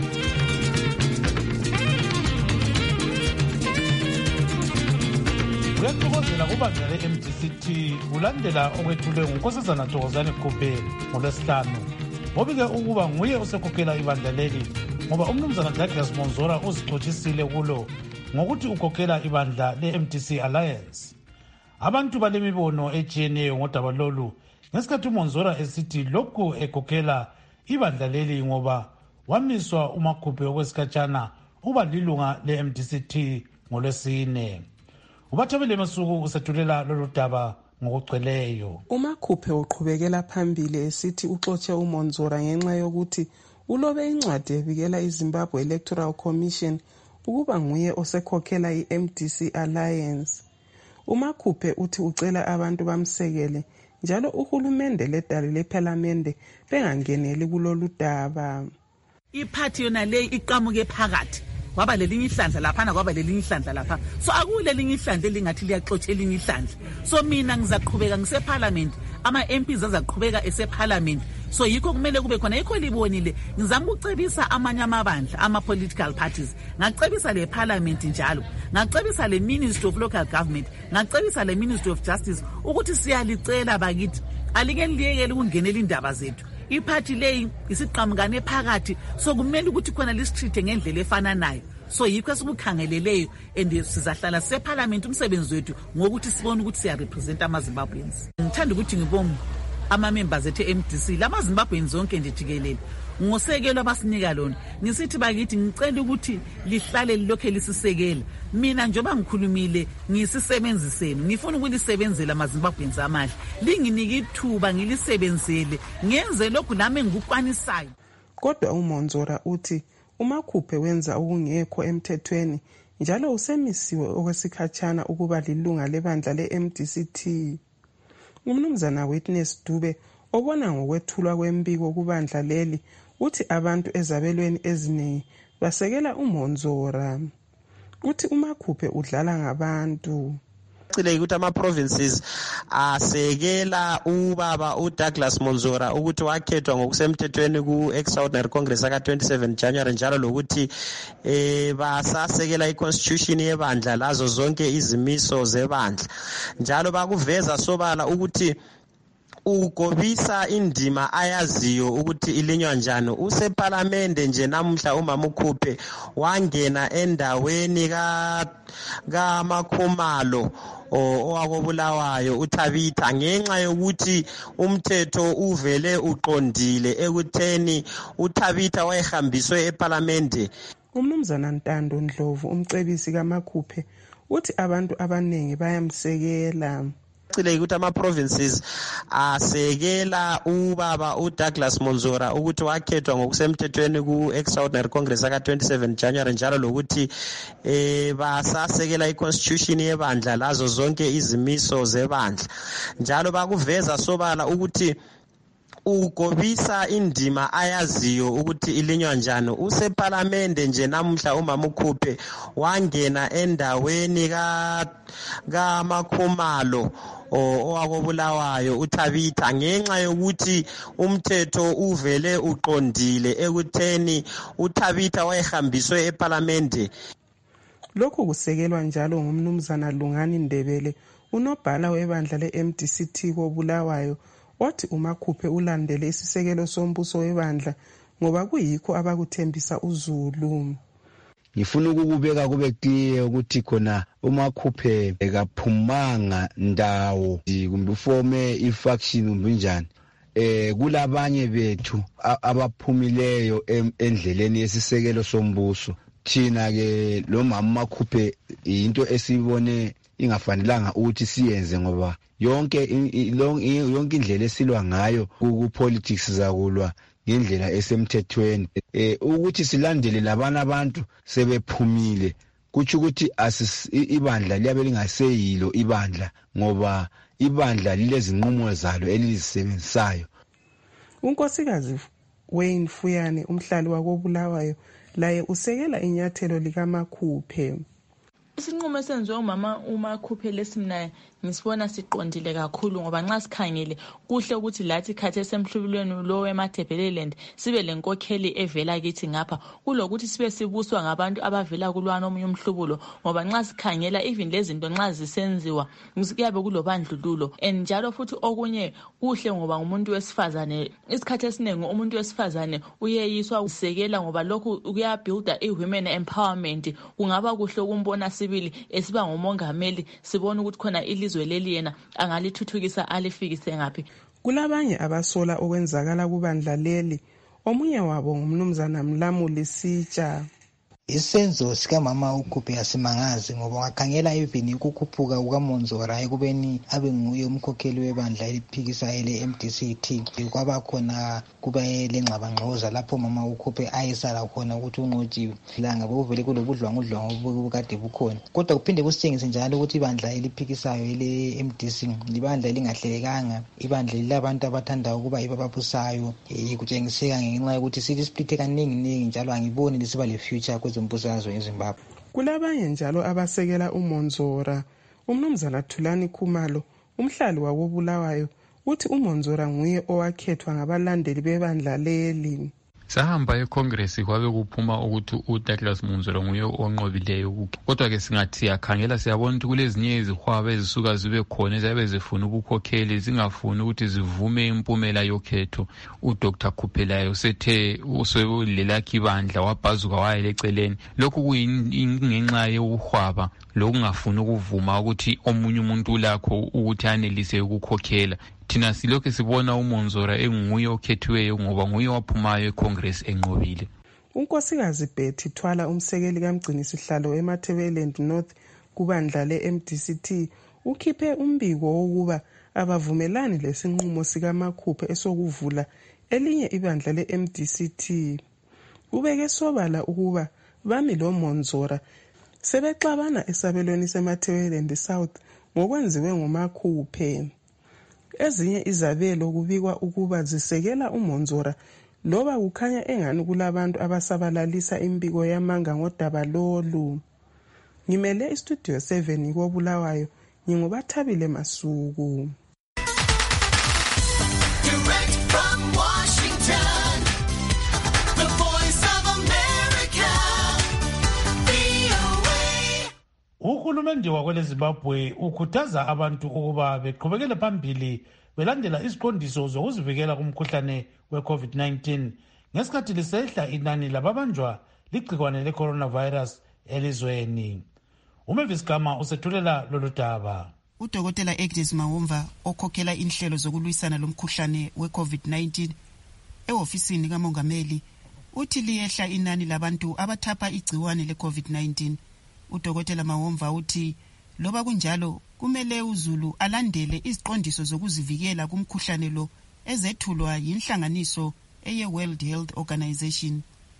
Kuyaxokozela kubandla le-M D C T kulandela okwethulwe nguNkosazana Thokozani Khuphe ngoLwesihlanu. Obike ukuba nguye osekhokhela ibandla leli ngoba umnumzana Douglas Monzora uzixotshisile kulo ngokuthi ukhokhela ibandla le-M D C Alliance. Abantu balemibono etshiyeneyo ngodaba lolu ngesikhathi uMonzora esithi lokhu ekhokhela ibandla leli ngoba wamiswa uMakhuphe okwesikhatshana uba lilunga le-M D C T ngoLwesine. Ubathabile Masuku usethulela lolu daba ngokugcweleyo. uMakhuphe uqhubekela phambili esithi uxotshe uMonzora ngenxa yokuthi ulobe incwadi evikela iZimbabwe Electoral Commission ukuba nguye osekhokhela i-M D C Alliance. uMakhuphe uthi ucela abantu bamsekele njalo uhulumende ledali lephalamende bengangeneli kulolu daba. Iphathi yona le iqamuke phakathi kwaba lelinye ihlandla laphana kwaba lelinye ihlandla lapha, so akule lelinye ihlandla elingathi liyaxotsha elinye ihlandla. So mina ngizaqhubeka ngiseparliament, ama-M Ps azaqhubeka eseparliament, so yikho kumele kube khona. Yikho libonile ngizama ukucebisa amanye amabandla ama-political parties, ngacebisa le parliament njalo, ngacebisa le Ministry of Local Government, ngacebisa le Ministry of Justice ukuthi siyalicela bakithi alike liyekele ukungenela indaba zethu. Iphathi leyi isiqhamukane phakathi, so kumele ukuthi khona lisitreat ngendlela efananayo. So yikho esikukhangeleleyo and sizahlala separliament umsebenzi wethu ngokuthi sibone ukuthi siya represent amaZimbabweans. Ngithanda ukuthi ngibonge ama-members ethu e-M D C lamaZimbabweans zonke nje jikelele ngosekelo abasinika lona. Ngisithi bakithi ngicela ukuthi lihlale lilokhe lisisekela. Mina njengoba ngikhulumile ngisisebenzi senu, ngifuna ukulisebenzela amaZimbabweans amahle. Linginike ithuba ngilisebenzele ngenze lokhu nami engikukwanisayo. Kodwa uMonzora uthi uMakhuphe wenza okungekho emthethweni njalo usemisiwe okwesikhatshana ukuba lilunga lebandla le-M D C T. Umnumzana Witness Dube obona ngokwethulwa kwembiko kubandla leli uthi abantu ezabelweni eziningi basekela uMonzora. Uthi uMakhuphe udlala ngabantu. Cile ukuthi ama-provinces asekela ubaba uDouglas Monzora ukuthi wakhethwa ngokusemthethweni ku-Extraordinary Congress aka twenty-seven January njalo lokuthi eh basasekela i-constitution yebandla lazo zonke izimiso zebandla njalo bakuveza sobala ukuthi ugobisa indima ayaziyo ukuthi ilinywa njani. Useparlamente nje namhla umama uKhuphe wangena endaweni ka kaMakhumalo owakobulawayo uThabitha ngenxa yokuthi umthetho uvele uqondile ekutheni uThabitha wayehambiswe eparlamente. Umnumzana Ntando Ndlovu umcebisi kaMakhuphe uthi abantu abaningi bayamsekela. Cile ukuthi ama-provinces asekela ubaba uDouglas Monzora ukuthi wakhethwa ngokusemthethweni ku-Extraordinary Congress aka twenty-seven January njalo lokuthi eh basasekela i-constitution yebandla lazo zonke izimiso zebandla njalo bakuveza sobala ukuthi ugobisa indima ayaziyo ukuthi ilinywa njani. Useparlamente nje namuhla umama uKhuphe wangena endaweni ka kaMakhumalo owakobulawayo uThabitha ngenxa yokuthi umthetho uvele uqondile ekutheni uThabitha wayehambiswe eParliament. Lokhu kusekelwa njalo ngumnumzana Lungani Ndebele, unobhala webandla le-M D C T kobulawayo, othi uMakhuphe ulandele isisekelo sombuso webandla ngoba kuyikho abakuthembisa uZulu. Ngifuna ukubeka kube clear ukuthi khona uMakhuphe ekaphumanga ndawo kumbe ufome ifaction kumbe njani. Eh kulabanye bethu abaphumileyo endleleni yesisekelo sombuso. Thina ke lo mama Makhuphe into esibone ingafanelanga ukuthi siyenze ngoba yonke yonke indlela esilwa ngayo ku politics zakulwa ngendlela esemthethweni. Eh ukuthi silandele labana abantu sebephumile kuthi ukuthi ibandla liyabe lingaseyilo ibandla ngoba ibandla lilezinqumo zalo elizisebenzisayo. Unkosikazi Wayne Fuyane umhlali wakobulawayo laye usekela inyathelo likaMakhuphe. Isinqumo esenziwe umama uMakhuphe lesimna ngisibona siqondile kakhulu ngoba nxa sikhangele kuhle ukuthi lathi khathe esemhlubulweni lo weMatabeleland sibe lenkokheli evela kithi ngapha kulokuthi sibe sibuswa ngabantu abavela kulwana omunye umhlubulo ngoba nxa sikhangela even lezinto nxa zisenziwa kuyabe kulobandlululo and njalo futhi okunye kuhle ngoba ngumuntu wesifazane isikhathi esiningi umuntu wesifazane uyeyiswa usekela ngoba lokhu kuyabuilda i-women empowerment. Kungaba kuhle ukumbona sibili esiba ngumongameli sibona ukuthi khona ilizwe leli yena angalithuthukisa alifikise ngaphi. Kulabanye abasola okwenzakala kubandla leli, omunye wabo ngumnumzana Mlamuli Sitsha. Isenzo sikamama uKhuphe asimangazi ngoba wakhangela even ukukhuphuka kukaMonzora ekubeni abe nguye umkhokheli webandla eliphikisayo le-M D C T. Kwaba khona kuba lengxabangxoza lapho mama uKhuphe ayesala khona ukuthi unqotshiwe langa bovele kulobudlwangudlwangu obukade bukhona. Kodwa kuphinde kusitshengise njalo ukuthi ibandla eliphikisayo ele-M D C libandla elingahlelekanga, ibandla lilabantu abathanda ukuba ibababusayo. Kutshengiseka ngenxa yokuthi sithi splithe kaningi ningi njalo angiboni lisiba le future kwezombusazwe eZimbabwe. Kulabanye njalo abasekela uMonzora. Umnumzana Thulani Khumalo umhlali wakobulawayo uthi uMonzora nguye owakhethwa ngabalandeli bebandla leli. Sahamba eCongress kwabe kuphuma ukuthi uDouglas Monzora nguye onqobileyo kodwa ke singathi siyakhangela siyabona ukuthi kulezinye izihwaba ezisuka zibe khona ezabe zifuna ubukhokheli zingafuni ukuthi zivume impumela yokhetho. uDr Khuphelayo sethe usebulelakhi ibandla wabhazuka wayele eceleni. Lokhu kuyingenxa yokuhwaba lokungafuni ukuvuma ukuthi omunye umuntu ulakho ukuthi anelise ukukhokhela. Thina silokho sibona uMonzora enguye okhethiweyo ngoba nguye waphumayo eCongress enqobile. Unkosikazi Betty Thwala umsekeli kaMgcini sihlalo eMatabeleland North kubandla le-M D C T ukhiphe umbiko wokuba abavumelani lesinqumo sikaMakhuphe esokuvula elinye ibandla le-M D C T. Ubeke sobala ukuba bami lo Monzora sebexabana esabelweni seMatabeleland South ngokwenziwe nguMakhuphe. Ezinye izabelo kubikwa ukuba zisekela uMonzora loba kukhanya engani kulabantu abasabalalisa imbiko yamanga ngodaba lolu. Ngimele istudio seven kobulawayo ngingubathabile Masuku. Direct from Washington, the voice of America, V O A. Uhulumende wakwele Zimbabwe ukhuthaza abantu ukuba beqhubekele phambili belandela iziqondiso zokuzivikela kumkhuhlane we-COVID nineteen ngesikhathi lisehla inani lababanjwa ligcikwane le-coronavirus elizweni. uMavis Gama usethulela lolu daba. Udokotela Agnes Mawomva okhokhela inhlelo zokulwisana lomkhuhlane we-COVID nineteen ehofisini kamongameli uthi liyehla inani labantu abathapha igciwane le-COVID nineteen. Udokotela Mawomva uthi loba kunjalo kumele uZulu alandele iziqondiso zokuzivikela kumkhuhlane lo ezethulwa yinhlanganiso eye World Health Organization.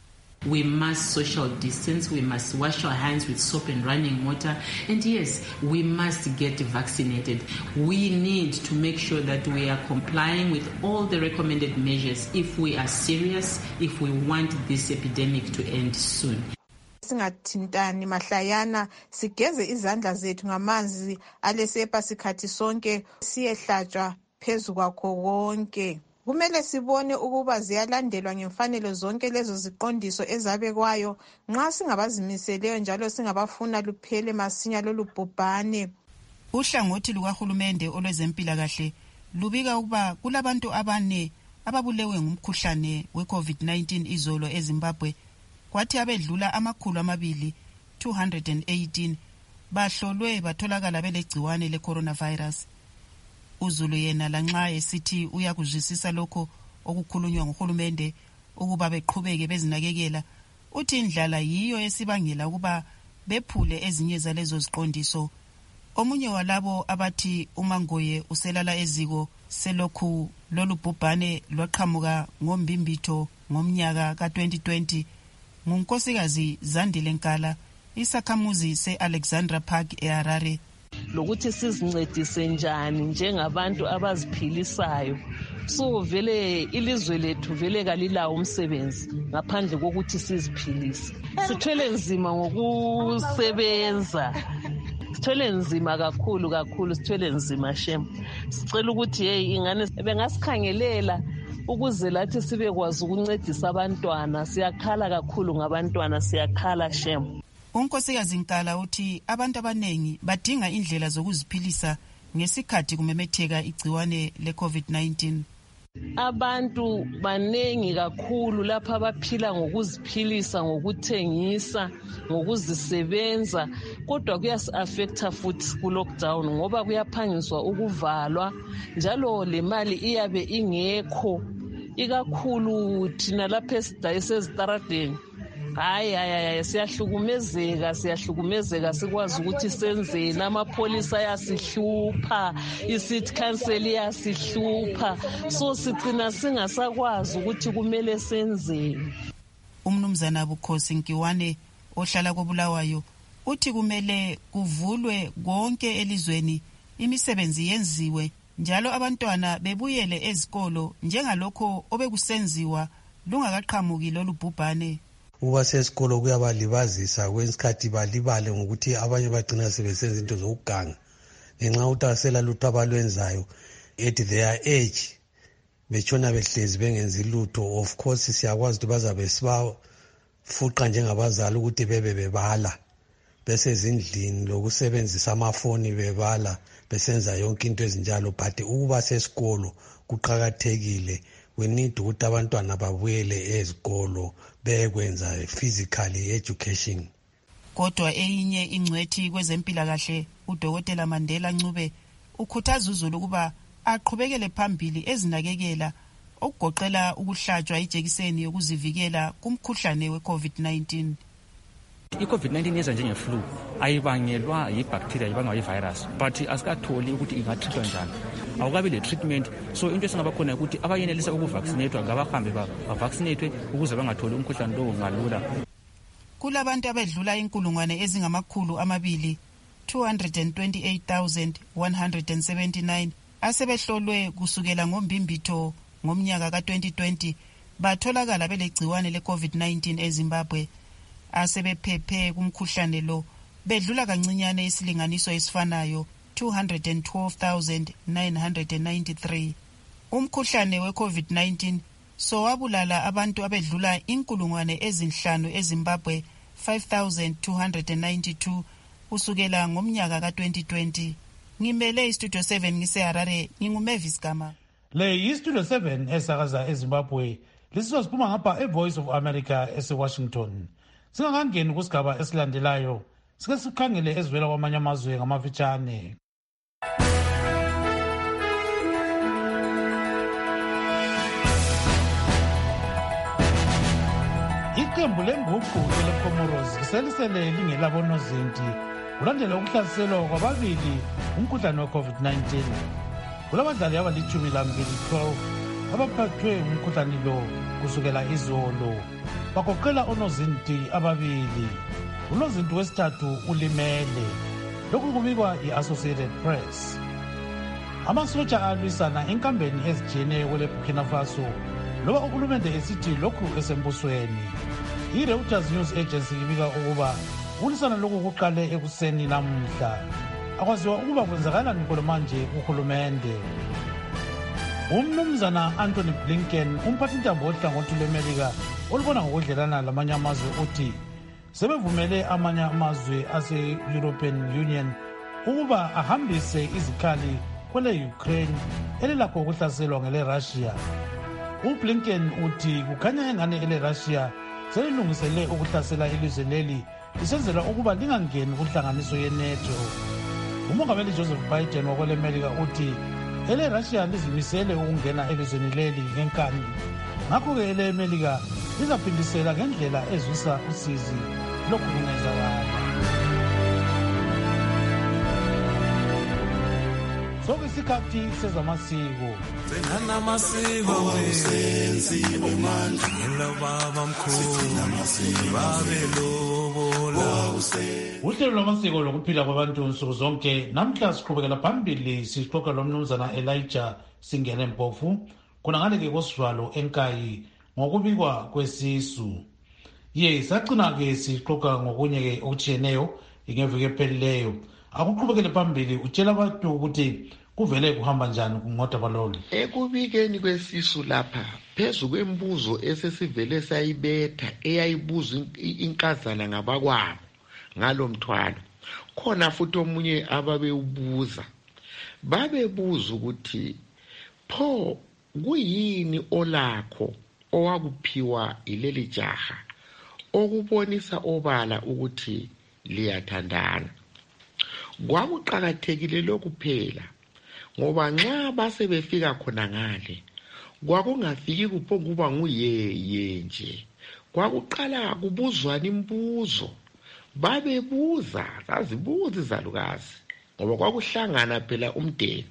We must social distance. We must wash our hands with soap and running water. And yes, we must get vaccinated. We need to make sure that we are complying with all the recommended measures if we are serious, if we want this epidemic to end soon. Singathintani mahlayana sigeze izandla zethu ngamanzi alesepa sikhathi sonke siyehlatshwa phezu kwakho konke. Kumele sibone ukuba ziyalandelwa ngemfanelo zonke lezo ziqondiso ezabekwayo nxa singabazimiseleyo njalo singabafuna luphele masinya lolu bhubhane. Uhlangothi lukahulumende olwezempilakahle lubika ukuba kulabantu abane ababulewe ngumkhuhlane we-COVID nineteen izolo eZimbabwe, kwathi abedlula amakhulu amabili two hundred eighteen bahlolwe batholakala belegciwane le-coronavirus. Uzulu yena lanxa esithi uyakuzwisisa lokho okukhulunywa nguhulumende ukuba beqhubeke bezinakekela, uthi indlala yiyo esibangela ukuba bephule ezinye zalezo ziqondiso. Omunye walabo abathi uMangoye uselala eziko selokhu lolu bhubhane lwaqhamuka ngombimbitho ngomnyaka ka twenty twenty ngunkosikazi Zandile Nkala, isakhamuzi se-Alexandra Park eHarare. Lokuthi sizincedise njani njengabantu abaziphilisayo. So vele ilizwe lethu vele kalilawo umsebenzi ngaphandle kokuthi siziphilise. Sithwele nzima ngokusebenza. Sithwele nzima kakhulu kakhulu sithwele nzima shem. Sicela ukuthi hey ingane bengasikhangelela ukuze lathi sibekwazi ukuncedisa abantwana. Siyakhala kakhulu ngabantwana, siyakhala shem. Unkosikazi Nkala uthi abantu abanengi badinga indlela zokuziphilisa ngesikhathi kumemetheka igciwane le-COVID nineteen. Abantu banengi kakhulu lapha abaphila ngokuziphilisa, ngokuthengisa, ngokuzisebenza, kodwa kuyasi-affecta futhi ku-lockdown ngoba kuyaphangiswa ukuvalwa njalo le mali iyabe ingekho, ikakhulu thina lapha esidayisa ezitaradeni. Hayi hayi hayi siyahlukumezeka siyahlukumezeka sikwazi ukuthi senzeni. Amapholisa ayasihlupha, i-city council iyasihlupha, so sicina singasakwazi ukuthi kumele senzeni. Umnumzana Bukhosi Nkiwane ohlala koBulawayo uthi kumele kuvulwe konke elizweni, imisebenzi yenziwe njalo abantwana bebuyele ezikolo njengalokho obekusenziwa lungakaqhamuki lolu bhubhane. Uba sesikolo kuyabalibazisa kwesikhathi balibale ngokuthi abanye bagcina sebesenza into zokuganga ngenxa ukuthi asela lutho abalwenzayo at their age betshona behlezi bengenzi lutho. Of course siyakwazi ukuthi bazabe sibafuqa njengabazali ukuthi bebe bebala besezindlini lokusebenzisa amafoni bebala besenza yonke into ezinjalo, but ukuba sesikolo kuqhakathekile. We need ukuthi abantwana babuyele ezikolo bekwenza physical education. Kodwa eyinye ingcwethi kwezempilakahle uDokotela Mandela Ncube ukhuthaza uzulu ukuba aqhubekele phambili ezinakekela okugoqela ukuhlatshwa ijekiseni yokuzivikela kumkhuhlane we-COVID nineteen. I-COVID nineteen yeza njenge-flu, ayibangelwa yi-bacteria, ayibangwa yi-virus, but asikatholi ukuthi ingathritwa njani. Awukabi le-treatment, so into esingaba khona ukuthi abayenelisa ukuvaccinatwa ngabahambe bavaccinatwe ukuze bangatholi umkhuhlane lowo ngalula. Kulabantu abedlula inkulungwane ezingamakhulu amabili two hundred twenty-eight thousand one hundred seventy-nine asebehlolwe kusukela ngombimbitho ngomnyaka ka twenty twenty batholakala belegciwane le-COVID nineteen eZimbabwe. Asebephephe kumkhuhlane lo bedlula kancinyane isilinganiso esifanayo two hundred twelve thousand nine hundred ninety-three. Umkhuhlane we-COVID nineteen so wabulala abantu abedlula inkulungwane ezinhlanu eZimbabwe five thousand two hundred ninety-two usukela ngomnyaka ka twenty twenty. Ngimele iStudio seven ngiseHarare, nginguMavis Gama. Le iStudio seven esakaza eZimbabwe lisizosiphuma ngapha eVoice of America eseWashington. Singakangeni kusigaba esilandelayo sike sikhangele ezivela kwamanye amazwe ngamafitshane. Iqembu lenguqu eleComoros liselisele lingelabonozinti kulandela ukuhlaselwa kwababili umkhuhlane we-COVID nineteen. Kulabadlali abalitshumi lambili twelve abaphathwe ngumkhuhlane lo kusukela izolo bagoqela onozinti ababili. Unozinti wesithathu ulimele. Lokhu kubikwa yi-Associated Press. Amasotsha alwisana enkambeni ezijiyeneyo kwele Burkina Faso loba uhulumende esithi lokhu esembusweni. I-Reuters News Agency ibika ukuba ukulwisana lokhu kuqale ekuseni namuhla. Akwaziwa ukuba kwenzakalani khona manje uhulumende. Umnumzana Anthony Blinken, umphathintambo wohlangothi lweMelika olubona ngokudlelana lamanye amazwe, uthi sebevumele amanye amazwe ase-European Union ukuba ahambise izikhali kwele Ukraine elilakho ukuhlaselwa ngele Russia. UBlinken uthi kukhanya engane ele Russia selilungisele ukuhlasela ilizwe leli lisenzela ukuba lingangeni kuhlanganiso ye-NATO. Umongameli Joseph Biden wakwele America uthi ele Russia lizimisele ukungena elizweni leli ngenkani. Ngakho-ke ele America lizaphindisela ngendlela ezwisa usizi lokhu kungenzakala. Sokuyisikhathi sezamasiko. Senamasiko senziwe manje ngilobaba mkhulu babelobola. Uhlelo lwamasiko lokuphila kwabantu nsuku zonke namhla siqhubekela phambili sixoxa lomnumzana Elijah Singene Mpofu khona ngale kosivalo enkayi ngokubikwa kwesisu. Ye sagcina-ke sixoxa ngokunye-ke okujiyeneyo ingeviki ephelileyo. Akuqhubekele phambili utshela abantu ukuthi kuvele kuhamba njani kungodaba lolu. Ekubikeni kwesisu lapha phezu kwembuzo esesivele sayibetha eyayibuzwa inkazana ngabakwabo ngalo mthwalo, khona futhi omunye ababewubuza babebuza ukuthi pho kuyini olakho owakuphiwa ileli jaha okubonisa obala ukuthi liyathandana. Kwakuqakathekile lokhu phela ngoba nxa base befika khona ngale kwakungafiki kuphonguba nguyeye nje, kwakuqala kubuzwana imbuzo. Babebuza zazibuza izalukazi ngoba kwakuhlangana phela umndeni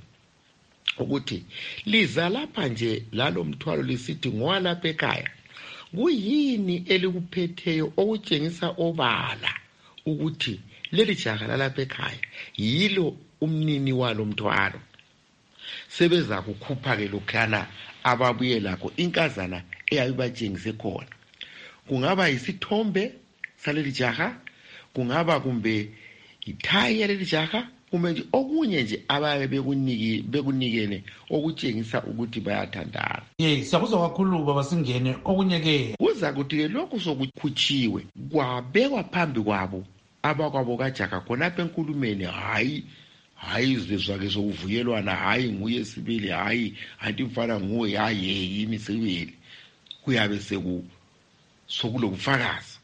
ukuthi liza lapha nje lalo mthwalo lisithi ngowalapha ekhaya, kuyini elikuphetheyo okutshengisa obala ukuthi leli jaha lalapha ekhaya yilo umnini walo mthwalo. Sebeza kukhupha-ke lokhana ababuye lakho inkazana eyayibatshengise khona. Kungaba yisithombe saleli jaha, kungaba kumbe ithayi yaleli jaha, kumbe nje okunye nje abaye bekuniki bekunikene okutshengisa ukuthi bayathandana. Ye siyakuzwa kakhulu baba Singene. Okunye-ke kuza kuthi-ke lokhu sokukhutshiwe kwabekwa phambi kwabo abakwabo kajaha khonapha enkulumeni, hayi hayi izizwe-ke sokuvuyelwana, hayi nguye sibili, hayi anti mfana nguwe, hayi yini sibili, kuyabe seku sokulobufakazi.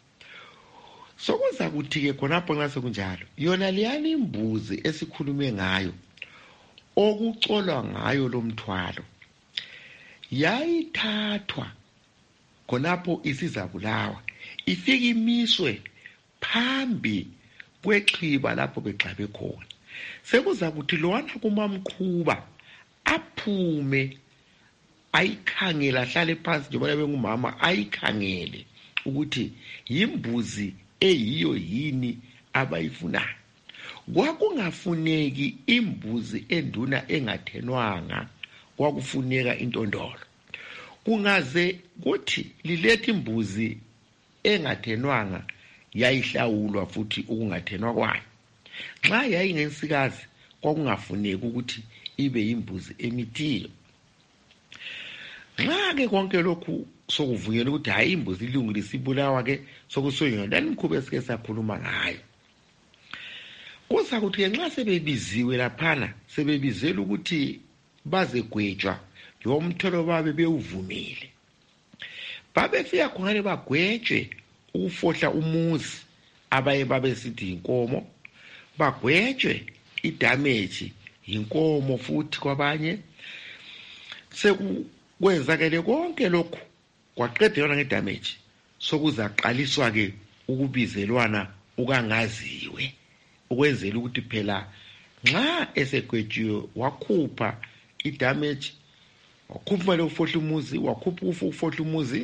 Sokuza kuthi-ke khonapho nxa sekunjalo yona leyani imbuzi esikhulume ngayo okucolwa ngayo lo mthwalo yayithathwa khonapho isizabulawa ifika imiswe phambi kwexhiba lapho begxabe khona. Sekuza kuthi lowana kumamqhuba aphume ayikhangela, ahlale phansi njengoba bengumama ayikhangele ukuthi yimbuzi eyiyo yini abayifunayo. Kwakungafuneki imbuzi enduna engathenwanga, kwakufuneka intondolo. Kungaze kuthi lilethe imbuzi engathenwanga yayihlawulwa futhi ukungathenwa kwayo. Nxa yayingensikazi kwakungafuneki ukuthi ibe yimbuzi emithiyo. Nxa-ke konke lokhu sokuvunyelwa ukuthi hayi imbuzi ilungile isibulawa-ke sokusonyona lani mkhuba esike sakhuluma ngayo. Kuza kuthi nxa sebebiziwe laphana sebebizela ukuthi bazegwetshwa lo mtholo babe bewuvumile, babefika khonale bagwetshwe ukufohla umuzi abaye babesithi inkomo, bagwetshwe idamage inkomo futhi kwabanye. Sekukwenzakele konke lokhu kwaqedelwa ngedamage sokuzaqaliswa-ke ukubizelwana ukangaziwe ukwenzela ukuthi phela nxa esegwetshiwe wakhupha idamage wakhupha imali yokufohla umuzi, wakhupha ukufohla umuzi,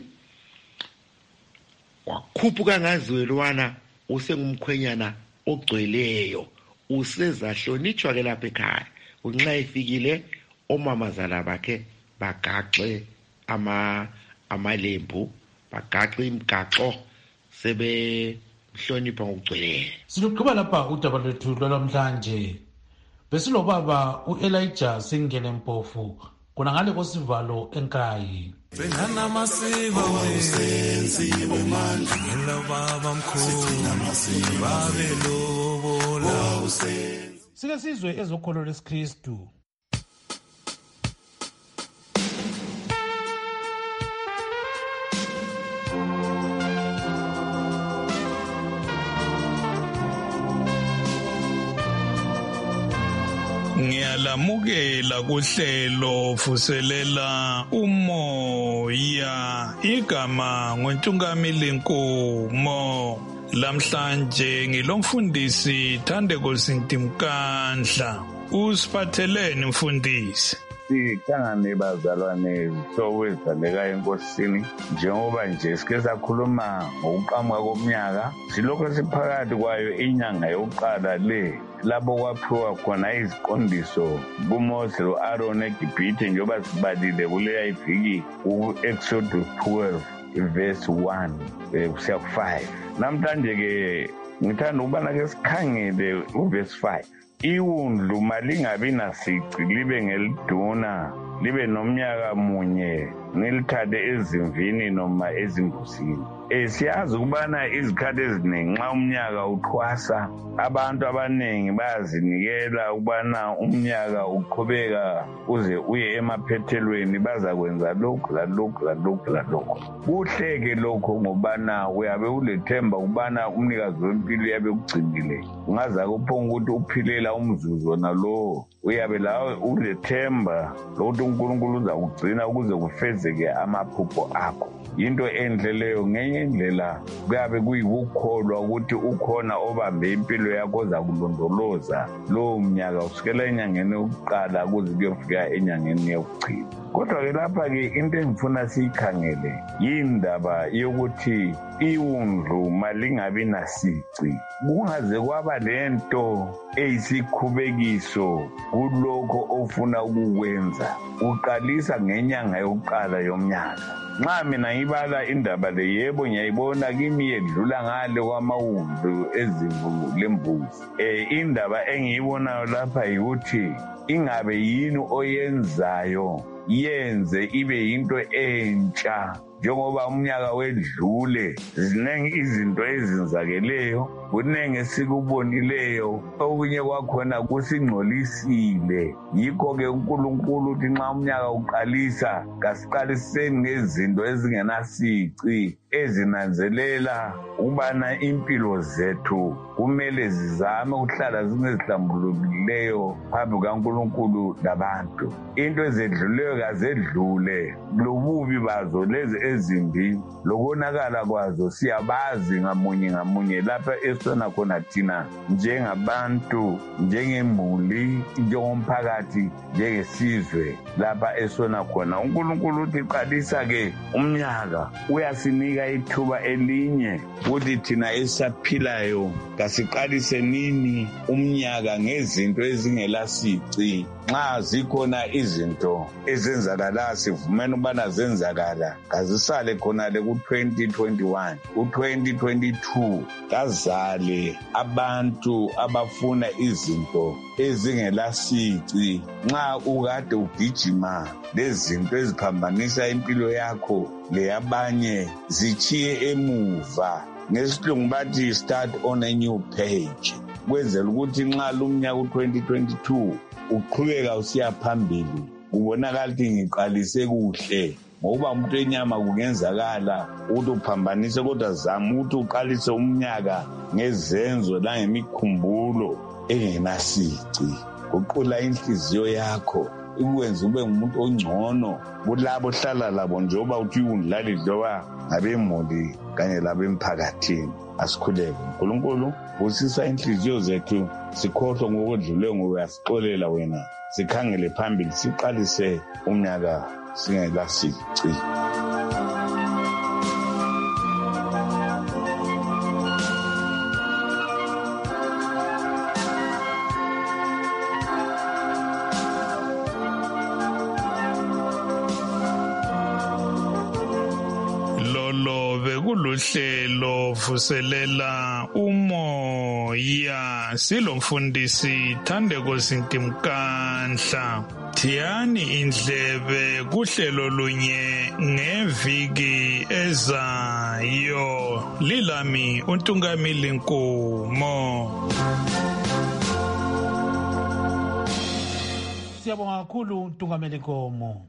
wakhupha kangaziwelwana, usengumkhwenyana ogcweleyo, usezahlonitshwa ke lapha ekhaya. Unxa efikile omamazala bakhe bagaxe ama amalembu, bagaxe imigaqo, sebe mhlonipha ngokugcweleyo. Siluqhuba lapha udaba lwethu lwalamhlanje. Besilobaba u-Elijah Singene Mpofu kuna ngale kosivalo enkayi. Sengana masiko wesenziwe manje ngelo baba mkhulu babe lobola. Sike sizwe ezokholo lesiKristu. Ngiyalamukela kuhlelo vuselela umoya, igama ngoNtungamili Nkomo. Lamhlanje ngilomfundisi Thandeko Sintimkandla. Usiphatheleni mfundisi? Sihlangane bazalwane sowezaleka enkosini, njengoba nje sike sakhuluma ngokuqhamuka komnyaka, silokho siphakathi kwayo inyanga yokuqala le lapho kwaphiwa khona iziqondiso kuMose lo-Aaron eGibhithe, njengoba sibalile kuleya iviki ku-Exodus twelve verse one kusiya ku-five. Namhlanje-ke ngithanda ukubana ke sikhangele uverse five. Iwundlu malingabi nasici, libe ngeliduna, libe nomnyaka munye, nilithathe ezimvini noma ezimbuzini. Eh siyazi ukubana izikhathi eziningi nxa umnyaka uthwasa, abantu abaningi bayazinikela ukubana umnyaka uqhubeka uze uye emaphethelweni, bazakwenza lokhu lalokhu lalokhu lalokhu. Kuhleke lokho ngobana uyabe ulethemba ukubana umnikazi wempilo uyabe ukugcinile, ungaza kuphonga ukuthi uphilela umzuzu nalo, uyabe lawe ulethemba lokuthi uNkulunkulu uza kugcina ukuze kufezeke amaphupho akho. Into enhle leyo. Ngenye indlela kuyabe kuyikukholwa ukuthi ukhona obambe impilo yakho oza kulondoloza lowo mnyaka usukela enyangeni yokuqala kuze kuyofika enyangeni yokugcina. Kodwa-ke lapha-ke into engifuna siyikhangele yindaba yokuthi iwundlu malingabi nasici. Kungaze kwaba lento eyisikhubekiso kulokho ofuna ukukwenza, uqalisa ngenyanga yokuqala yomnyaka. Nxa mina ngibala indaba le, yebo ngiyayibona kimi yedlula ngale kwamawundlu ezimvu lembuzi. Eh indaba engiyibonayo lapha yikuthi ingabe yini oyenzayo yenze ibe yinto entsha. Njengoba umnyaka wedlule, ziningi izinto ezenzakeleyo, kuningi esikubonileyo, okunye kwakhona kusingcolisile. Yikho-ke uNkulunkulu uthi nxa umnyaka uqalisa, kasiqaliseni ngezinto ezingenasici, ezinanzelela ukubana impilo zethu kumele zizame ukuhlala zingezihlambulukileyo phambi kukaNkulunkulu labantu. Into ezedluleyo kazedlule, lobubi bazo lezi ezimbi lokonakala kwazo siyabazi ngamunye ngamunye lapha esona khona thina njengabantu, njengembuli, njengomphakathi, njengesizwe lapha esona khona. uNkulunkulu uthi qalisa-ke umnyaka, uyasinika ithuba elinye ukuthi thina esaphilayo kasiqalise nini umnyaka ngezinto ezingelasici. Nxa zikhona izinto ezenzakala sivumene ukubana zenzakala, kazisale khonale ku-twenty twenty-one, ku-twenty twenty-two kazale abantu abafuna izinto ezingelasici. Nxa ukade ugijima lezinto eziphambanisa impilo yakho leyabanye, zichiye emuva. Ngesilungu bathi start on a new page, kwenzela ukuthi nxa lumnyaka u-twenty twenty-two uqhubeka usiya phambili, ubonakala ukuthi ngiqalise kuhle. Ngoba umuntu enyama kungenzakala ukuthi uphambanise, kodwa zama ukuthi uqalise umnyaka ngezenzo langemikhumbulo engenasici. Uqula inhliziyo yakho ikwenza ube ngumuntu ongcono kulabo hlala labo njengoba uthi undlali njengoba ngabemuli kanye labemphakathini. Asikhuleke uNkulunkulu busisa inhliziyo zethu sikhohlwe ngokwedlule ngoba uyasixolela wena sikhangele phambili siqalise umnyaka singekasici. Uhlelo vuselela umoya silomfundisi Thandeko Sintimkanhla. Thiyani indlebe kuhlelo lunye ngeviki ezayo. Lilami uNtungamili Nkomo. Siyabonga kakhulu uNtungamili Nkomo.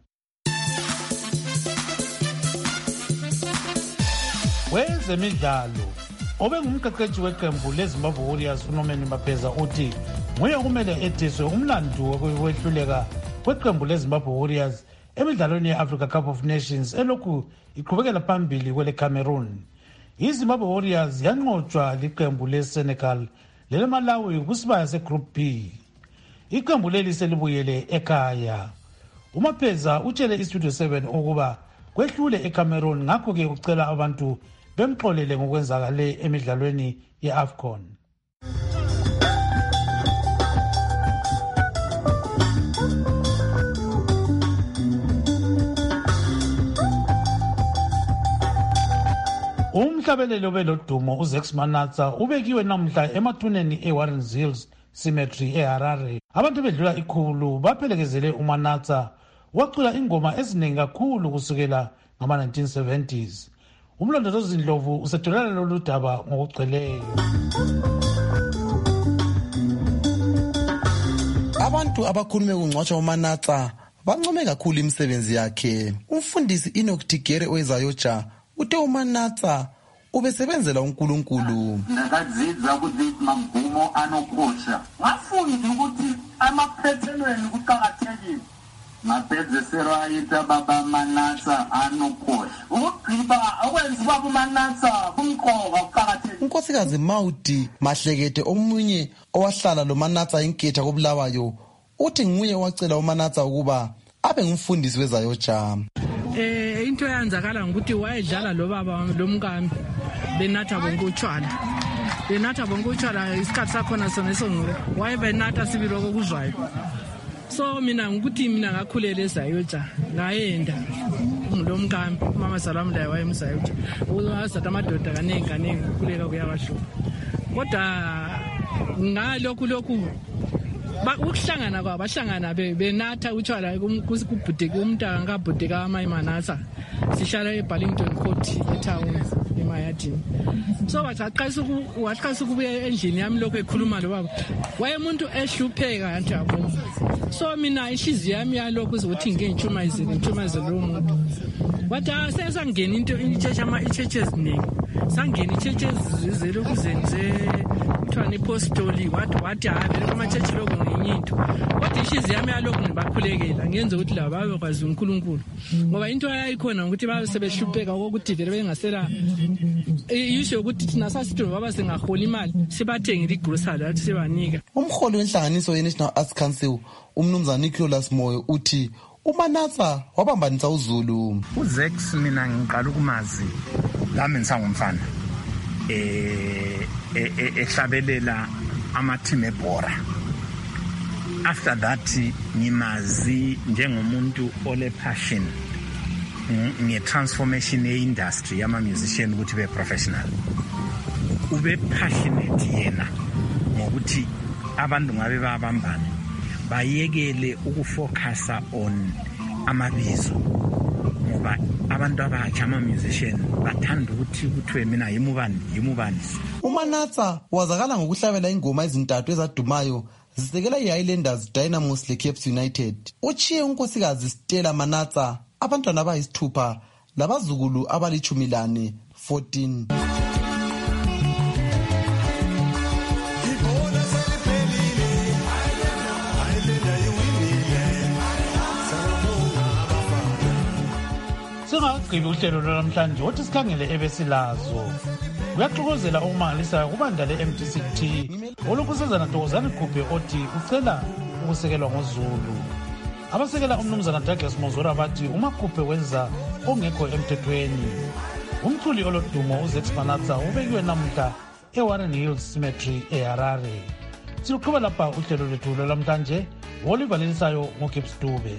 Wezemidlalo obengumqeqeshi weqembu leZimbabwe Warriors uNorman Mapheza uthi nguye kumele ediswe umlandu wokwehluleka kweqembu leZimbabwe Warriors emidlalweni ye-Africa Cup of Nations elokhu iqhubekela phambili kwele Cameroon. IZimbabwe Warriors yanqotshwa liqembu leSenegal leleMalawi kusibaya seGroup B. Iqembu leli selibuyele ekhaya. uMapheza utshele iStudio seven ukuba kwehlule eCameroon ngakho ke ucela abantu bemxolele ngokwenzakale emidlalweni ye-AFCON. Umhlabelelo belodumo uZex Manatsa ubekiwe namhla emathuneni eWarren Hills Cemetery eHarare. Abantu bedlula ikhulu baphelekezele uManatsa wacula ingoma eziningi kakhulu kusukela ngama nineteen seventies. Umlondolozi Ndlovu usetholela lolu daba ngokugcweleyo. Abantu abakhulume kungcwatshwa uManatsa bancome kakhulu imisebenzi yakhe. Umfundisi Enoch Tigere weZayocha uthe uManatsa ubesebenzela uNkulunkulu. Ngakadzidza ukuthi magumo anokosha. Ngafunda ukuthi amaphethelweni kuqhakathekile. Mapedzesero ayita baba Manatsa anokosha. Ukugqiba okwenziwa kuManatsa kumqoka uqhakathekile. uNkosikazi Mauti Mahlekete omunye owahlala lo Manatsa inketha koBulawayo uthi nguye wacela uManatsa ukuba abe ngumfundisi weZayocha. Eh into yanzakala ukuthi wayedlala lo baba lomkami benatha bonke utshwala. Benatha bonke utshwala isikhathi sakhona sona esongwe. Wayebenatha sibilo kokuzwayo. So mina ngikuthi mina ngakhulela eZayocha ngayenda ngilomkami mama Salam la wayemZayocha uzathatha amadoda kaningi kaningi kukhuleka kuyabahluka kodwa ngalokhu lokhu ukuhlangana kwabo bahlangana benatha utshwala kubhudeka umntaka ngabhudeka amayimanasa sihlala eBarlington Court etown emayadini. So wathaqasa ukuwaqasa ukubuya endlini yami lokho ekhuluma lo baba wayemuntu ehlupheka nje abo. So mina inhliziyo yami yalokho uzothi ngentshumayizele ntshumayizele lo muntu wathi asesangena into ichurch ama ichurches eziningi sangena ichurches zizele ukuzenze kuthiwa neapostoli wathi wathi hayi ama church lokho ngenyitho kodwa inhliziyo yami yalokho ngibakhulekela ngenze ukuthi laba babekwazi uNkulunkulu ngoba into yayikhona ukuthi babe sebehlupheka ukuthi vele bengasela yisho ukuthi thina sasitho baba singahola imali sibathengile igrocery athi sibanika. Umholi wenhlanganiso yeNational Arts Council umnumzana Nicholas Moyo uthi uManatsa wabambanisa uZulu. uZex mina ngiqala ukumazi lami ngisangumfana eh ehlabelela ama-team eBhora. After that ngimazi njengomuntu ole passion nge-transformation ye-industry yama-musician ukuthi be professional. Ube passionate yena ngokuthi abantu ngabe babambane bayekele ukufocusa on amabizo ngoba abantu abatsha ama-musician bathanda ukuthi kuthiwe mina yimubani yimubani. uManatsa wazakala ngokuhlabela ingoma ezintathu ezadumayo zisekela i-Highlanders, Dynamos leCapes United. Uchiye unkosikazi Stella Manatsa abantwana abayisithupha labazukulu abalichumi lane fourteen. singagqibi uhlelo lwanamhlanje wothi sikhangele ebesilazo. Kuyaxokozela okumangalisayo kubandla le-M D C T olukusezana Thokozani Khuphe othi ucela ukusekelwa ngoZulu. Abasekela umnumzana Douglas Monzora bathi uMakhuphe wenza ongekho emthethweni. Umculi olodumo uZex Manatsa ubekiwe namhla eWarren Hills Cemetery eHarare. Siluqhuba lapha uhlelo lwethu lwamhlanje, Oliver Lelisayo ngoGibbs Dube.